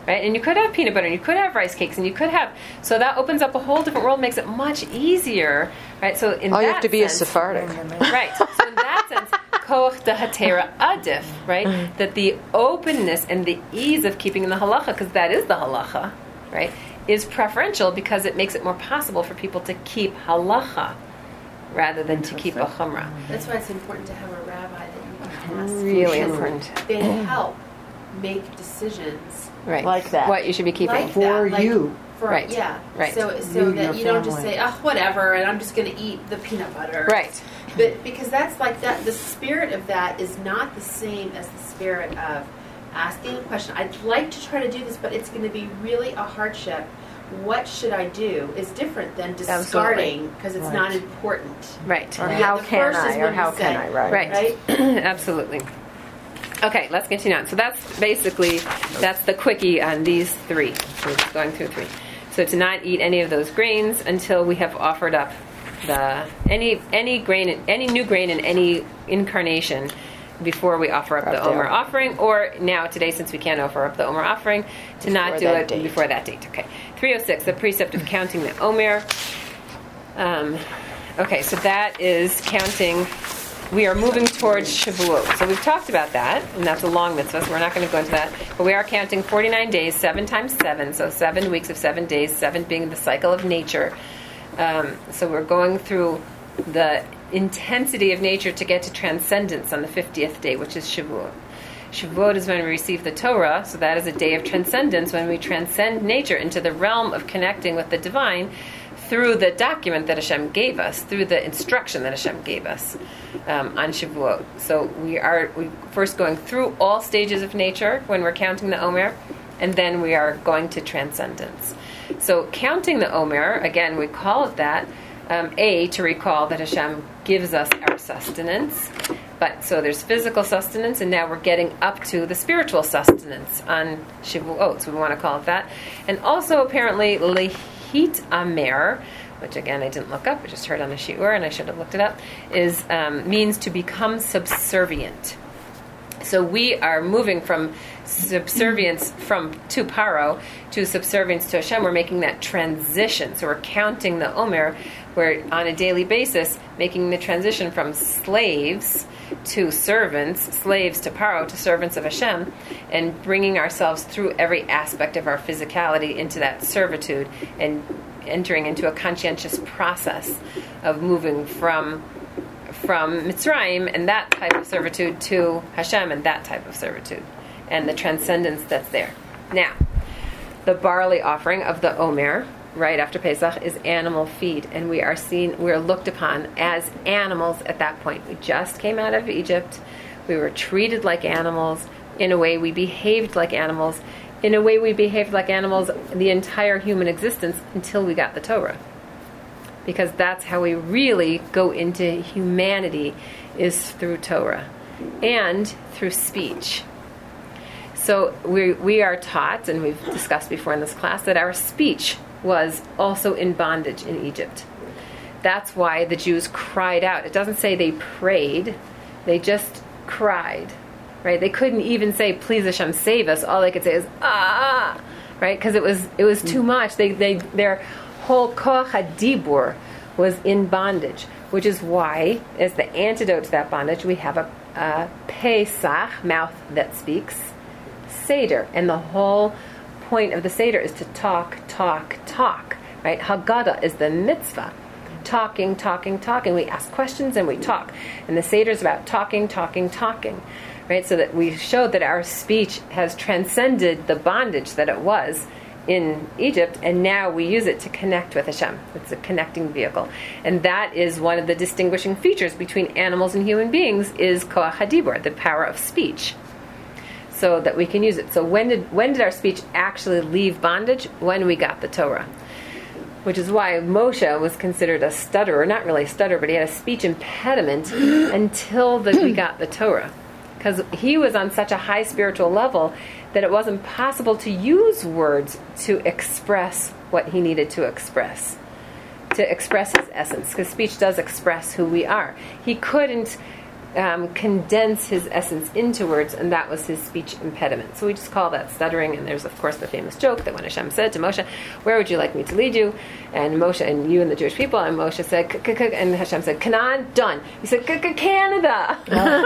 right? And you could have peanut butter, and you could have rice cakes, and you could have. So that opens up a whole different world, makes it much easier, right? So in All you that have to be sense, a Sephardic. right? So in that sense, koach de hatera adif, right? Mm-hmm. That the openness and the ease of keeping the halacha, because that is the halacha, right, is preferential because it makes it more possible for people to keep halacha rather than to keep a chumrah. That's why it's important to have a rabbi that you can ask. Really because important. They help make decisions Right. Like that. What you should be keeping. like For that. Like, you. For, Right. Yeah. Right. So, so You, that your you don't just family. say, oh, whatever, and I'm just going to eat the peanut butter. Right. But because that's like that, the spirit of that is not the same as the spirit of asking a question. I'd like to try to do this, but it's going to be really a hardship. What should I do? Is different than discarding because it's Right. not important. Right. Or Yeah, how the can first I? is Or when how you can say, I? Right. Right. Right? Absolutely. Okay, let's continue on. So that's basically, that's the quickie on these three. We're just going through three. So to not eat any of those grains until we have offered up the any any grain, any new grain in any incarnation before we offer up the Up the Omer Omer. offering, or now today since we can't offer up the Omer offering, to not Before do that it date. before that date. Okay. three oh six, the precept of counting the Omer. Um, okay, so that is counting. We are moving towards Shavuot. So we've talked about that, and that's a long mitzvah, so we're not going to go into that. But we are counting forty-nine days, seven times seven, so seven weeks of seven days, seven being the cycle of nature. Um, so we're going through the intensity of nature to get to transcendence on the fiftieth day, which is Shavuot. Shavuot is when we receive the Torah, so that is a day of transcendence, when we transcend nature into the realm of connecting with the divine through the document that Hashem gave us, through the instruction that Hashem gave us um, on Shavuot. So we are we first going through all stages of nature when we're counting the Omer, and then we are going to transcendence. So counting the Omer, again, we call it that, um, A, to recall that Hashem gives us our sustenance. But so there's physical sustenance, and now we're getting up to the spiritual sustenance on Shavuot, so we want to call it that. And also apparently Lehit Amer, which again I didn't look up, I just heard on the shiur and I should have looked it up, is um, means to become subservient. So we are moving from subservience from to paro to subservience to Hashem. We're making that transition. So we're counting the Omer. We're on a daily basis making the transition from slaves to servants, slaves to paro, to servants of Hashem, and bringing ourselves through every aspect of our physicality into that servitude and entering into a conscientious process of moving from from Mitzrayim and that type of servitude to Hashem and that type of servitude and the transcendence that's there. Now, the barley offering of the Omer right after Pesach is animal feed, and we are seen, we are looked upon as animals at that point. We just came out of Egypt. We were treated like animals. In a way, we behaved like animals. In a way, we behaved like animals the entire human existence until we got the Torah. Because that's how we really go into humanity, is through Torah and through speech. So we we are taught, and we've discussed before in this class, that our speech was also in bondage in Egypt. That's why the Jews cried out. It doesn't say they prayed, they just cried, right? They couldn't even say, "Please Hashem, save us." All they could say is, "Ah," right? Because it was it was too much. They they their whole koach hadibur was in bondage, which is why, as the antidote to that bondage, we have a, a Pesach, mouth that speaks, Seder, and the whole point of the Seder is to talk, talk, talk, right? Haggadah is the mitzvah. Talking, talking, talking. We ask questions and we talk. And the Seder is about talking, talking, talking, right? So that we show that our speech has transcended the bondage that it was in Egypt, and now we use it to connect with Hashem. It's a connecting vehicle. And that is one of the distinguishing features between animals and human beings, is koach hadibur, the power of speech, so that we can use it. So when did when did our speech actually leave bondage? When we got the Torah. Which is why Moshe was considered a stutterer, not really a stutterer, but he had a speech impediment until the, we got the Torah. Because he was on such a high spiritual level that it wasn't possible to use words to express what he needed to express, to express his essence, because speech does express who we are. He couldn't um, condense his essence into words, and that was his speech impediment. So we just call that stuttering. And there's, of course, the famous joke that when Hashem said to Moshe, "Where would you like me to lead you?" And Moshe, and you and the Jewish people, and Moshe said, "K-k-k," and Hashem said, "Canaan, done." He said, "K-k, Canada."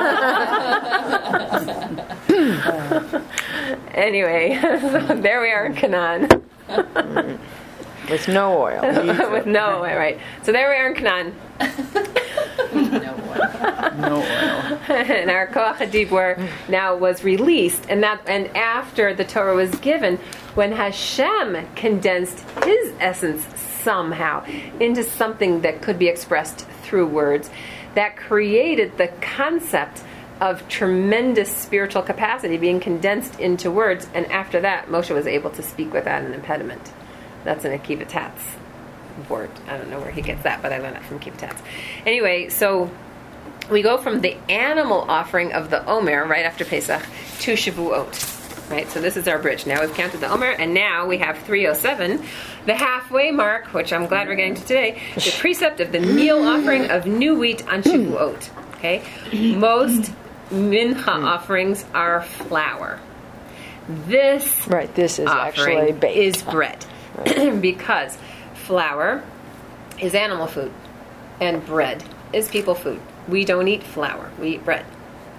Anyway, so there we are in Canaan. With no oil. With no oil, right. So there we are in Canaan. No oil. No oil. And our Koach HaDibur now was released, and that, and after the Torah was given, when Hashem condensed His essence somehow into something that could be expressed through words, that created the concept of tremendous spiritual capacity being condensed into words, and after that, Moshe was able to speak without an impediment. That's an Akiva Tatz word. I don't know where he gets that, but I learned that from Akiva Tatz. Anyway, so we go from the animal offering of the Omer right after Pesach to Shavuot. Right? So this is our bridge. Now we've counted the Omer, and now we have three oh seven, the halfway mark, which I'm glad we're getting to today, the precept of the meal offering of new wheat on Shavuot. Okay? Most mincha offerings are flour. This Right, this is actually offering baked. is bread. Because flour is animal food and bread is people food. We don't eat flour, we eat bread.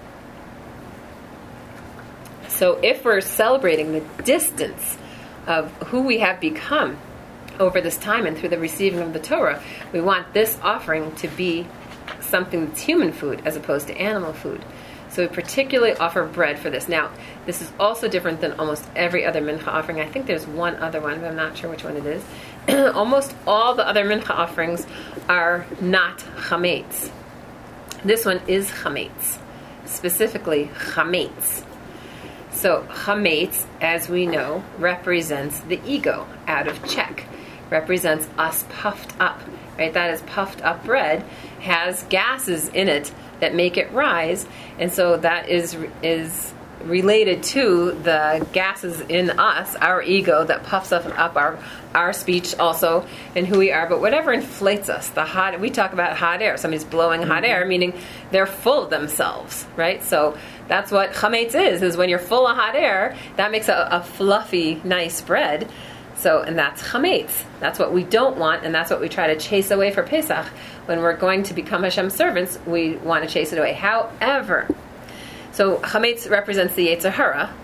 So if we're celebrating the distance of who we have become over this time and through the receiving of the Torah, we want this offering to be something that's human food as opposed to animal food. So we particularly offer bread for this. Now, this is also different than almost every other mincha offering. I think there's one other one, but I'm not sure which one it is. Almost all the other mincha offerings are not chametz. This one is chametz, specifically chametz. So chametz, as we know, represents the ego out of check, represents us puffed up. Right? That is puffed up bread, has gases in it that make it rise, and so that is is related to the gases in us, our ego that puffs up, up our our speech also and who we are. But whatever inflates us, the hot, we talk about hot air. Somebody's blowing hot air, meaning they're full of themselves, right? So that's what chametz is, is when you're full of hot air, that makes a, a fluffy, nice bread. So, and that's chametz. That's what we don't want, and that's what we try to chase away for Pesach. When we're going to become Hashem's servants, we want to chase it away. However, so chametz represents the Yetzer Hara.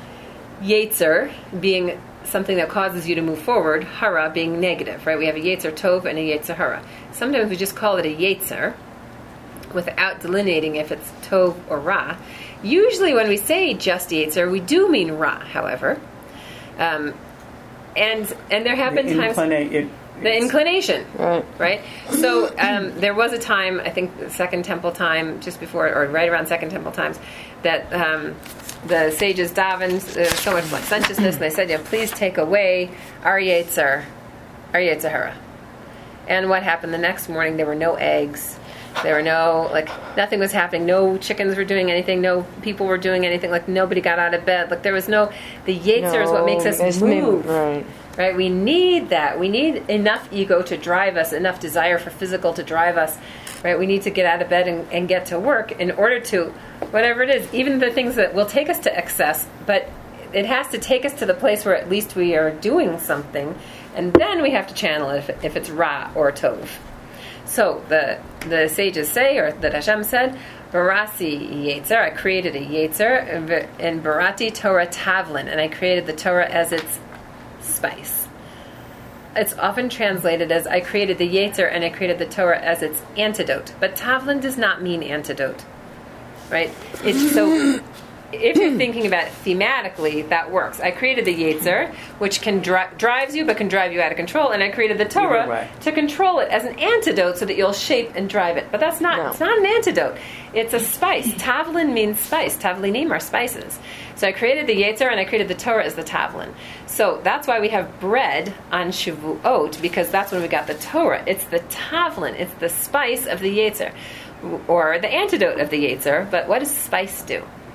Yetzer being something that causes you to move forward, Hara being negative, right? We have a Yetzer Tov and a Yetzer Hara. Sometimes we just call it a Yetzer without delineating if it's Tov or Ra. Usually when we say just Yetzer, we do mean Ra, however. Um, and and there have been The times... inclina- it, The inclination, Right. right? So um, there was a time, I think the Second Temple time, just before, or right around Second Temple times, that um, the sages davened, uh, so much licentiousness, and they said, yeah, please take away our Yetzer, our Yetzer Hara. And what happened the next morning? There were no eggs. There were no, like, nothing was happening. No chickens were doing anything. No people were doing anything. Like, nobody got out of bed. Like, there was no, the Yetzer is what makes us it's move. me- Right. Right? We need that. We need enough ego to drive us, enough desire for physical to drive us. Right? We need to get out of bed and, and get to work in order to, whatever it is, even the things that will take us to excess, but it has to take us to the place where at least we are doing something, and then we have to channel it if, if it's Ra or Tov. So the the sages say, or that Hashem said, Barasi Yetzer, I created a Yetzer, and Barati Torah Tavlin, and I created the Torah as its spice. It's often translated as I created the Yetzer and I created the Torah as its antidote. But Tavlin does not mean antidote. Right? It's so if you're thinking about it thematically, that works. I created the Yetzer, which can dri- drives you but can drive you out of control, and I created the Torah to control it as an antidote so that you'll shape and drive it. But that's not No. it's not an antidote. It's a spice. Tavlin means spice. Tavlinim are spices. So I created the Yetzer and I created the Torah as the Tavlin. So that's why we have bread on Shavuot, because that's when we got the Torah. It's the Tavlin. It's the spice of the Yetzer, or the antidote of the Yetzer. But what does spice do?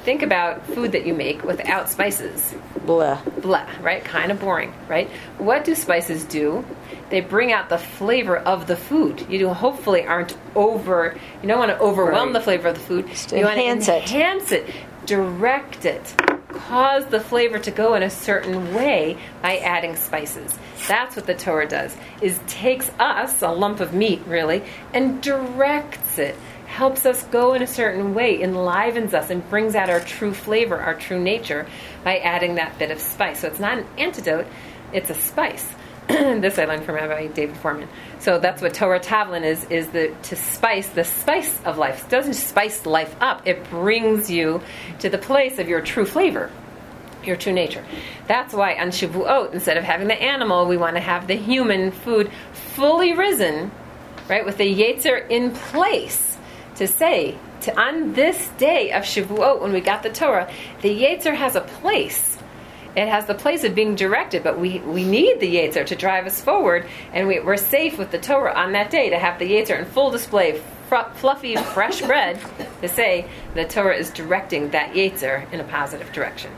think about food that you make without spices. Blah. Blah, right? Kind of boring, right? What do spices do? They bring out the flavor of the food. You do hopefully aren't over, you don't want to overwhelm Right. the flavor of the food. Just you want to enhance it. enhance it, direct it, cause the flavor to go in a certain way by adding spices. That's what the Torah does, is takes us, a lump of meat really, and directs it. Helps us go in a certain way, enlivens us, and brings out our true flavor, our true nature, by adding that bit of spice. So it's not an antidote, it's a spice. This I learned from Rabbi David Foreman. So that's what Torah Tavlin is, is the to spice, the spice of life. It doesn't spice life up, it brings you to the place of your true flavor, your true nature. That's why on Shavuot, instead of having the animal, we want to have the human food fully risen, right, with the Yetzer in place. To say, to on this day of Shavuot, when we got the Torah, the Yetzer has a place. It has the place of being directed, but we, we need the Yetzer to drive us forward, and we, we're safe with the Torah on that day to have the Yetzer in full display, fr- fluffy, fresh bread, to say the Torah is directing that Yetzer in a positive direction.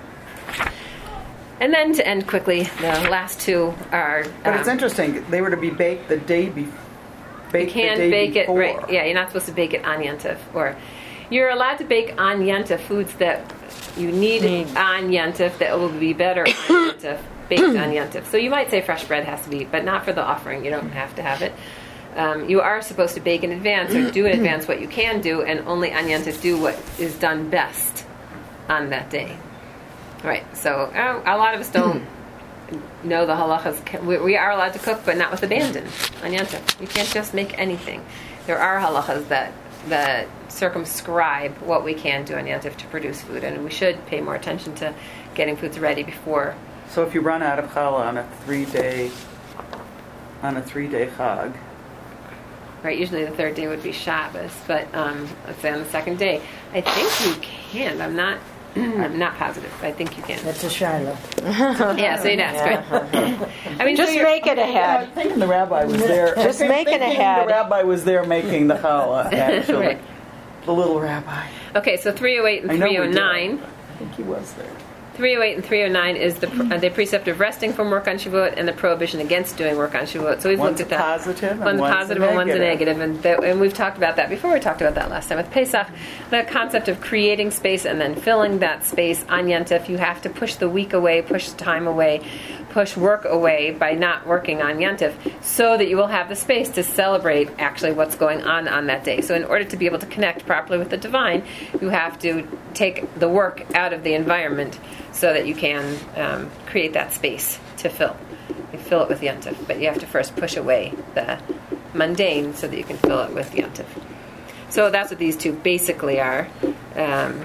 And then to end quickly, the last two are... But it's um, interesting. They were to be baked the day before. You Bake can't the day bake before. it, right? Yeah, you're not supposed to bake it on Yontif. Or you're allowed to bake on Yontif foods that you need on Yontif that will be better on Yontif, baked on Yontif. So you might say fresh bread has to be, but not for the offering. You don't have to have it. Um, you are supposed to bake in advance or do in advance what you can do, and only on Yontif do what is done best on that day. Right. So uh, a lot of us don't. No, the halachas, we, we are allowed to cook, but not with abandon on Yontif. You can't just make anything. There are halachas that, that circumscribe what we can do on Yontif to produce food, and we should pay more attention to getting foods ready before. So if you run out of challah on a three-day, on a three-day chag, Right, usually the third day would be Shabbos, but um, let's say on the second day, I think you can. I'm not. I'm not positive. I think you can. That's a Shiloh. Yeah, so you'd ask, right? I mean, Just so you're- make it ahead. I'm thinking the rabbi was there. Just I'm make it thinking ahead. The rabbi was there making the challah, actually. Right. The little rabbi. Okay, so three oh eight and I know we three oh did. nine. I think he was there. three oh eight and three oh nine is the uh, the precept of resting from work on Shavuot and the prohibition against doing work on Shavuot. So we've One's looked a at that. positive and one's one's a positive and one's a negative. negative, and, that, and we've talked about that before. We talked about that last time with Pesach. The concept of creating space and then filling that space on Yontif. You have to push the week away, push time away, push work away by not working on Yontif, so that you will have the space to celebrate actually what's going on on that day. So in order to be able to connect properly with the divine, you have to take the work out of the environment so that you can um, create that space to fill. You fill it with Yontif, but you have to first push away the mundane so that you can fill it with Yontif. So that's what these two basically are. Um,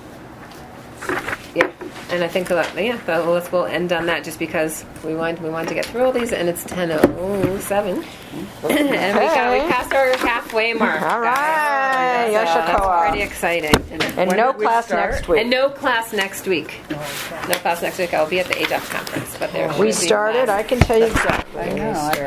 yeah, and I think that, yeah, so let's we'll end on that just because we want we want to get through all these, and it's ten oh seven, and we got we passed our halfway mark. All right, guys. So Yasher that's Koach. pretty exciting. And, And When no did we class start? next week. and no class next week. No class next week. I'll be at the A J O P conference, but there we should be started, class. I can tell you exactly. I know.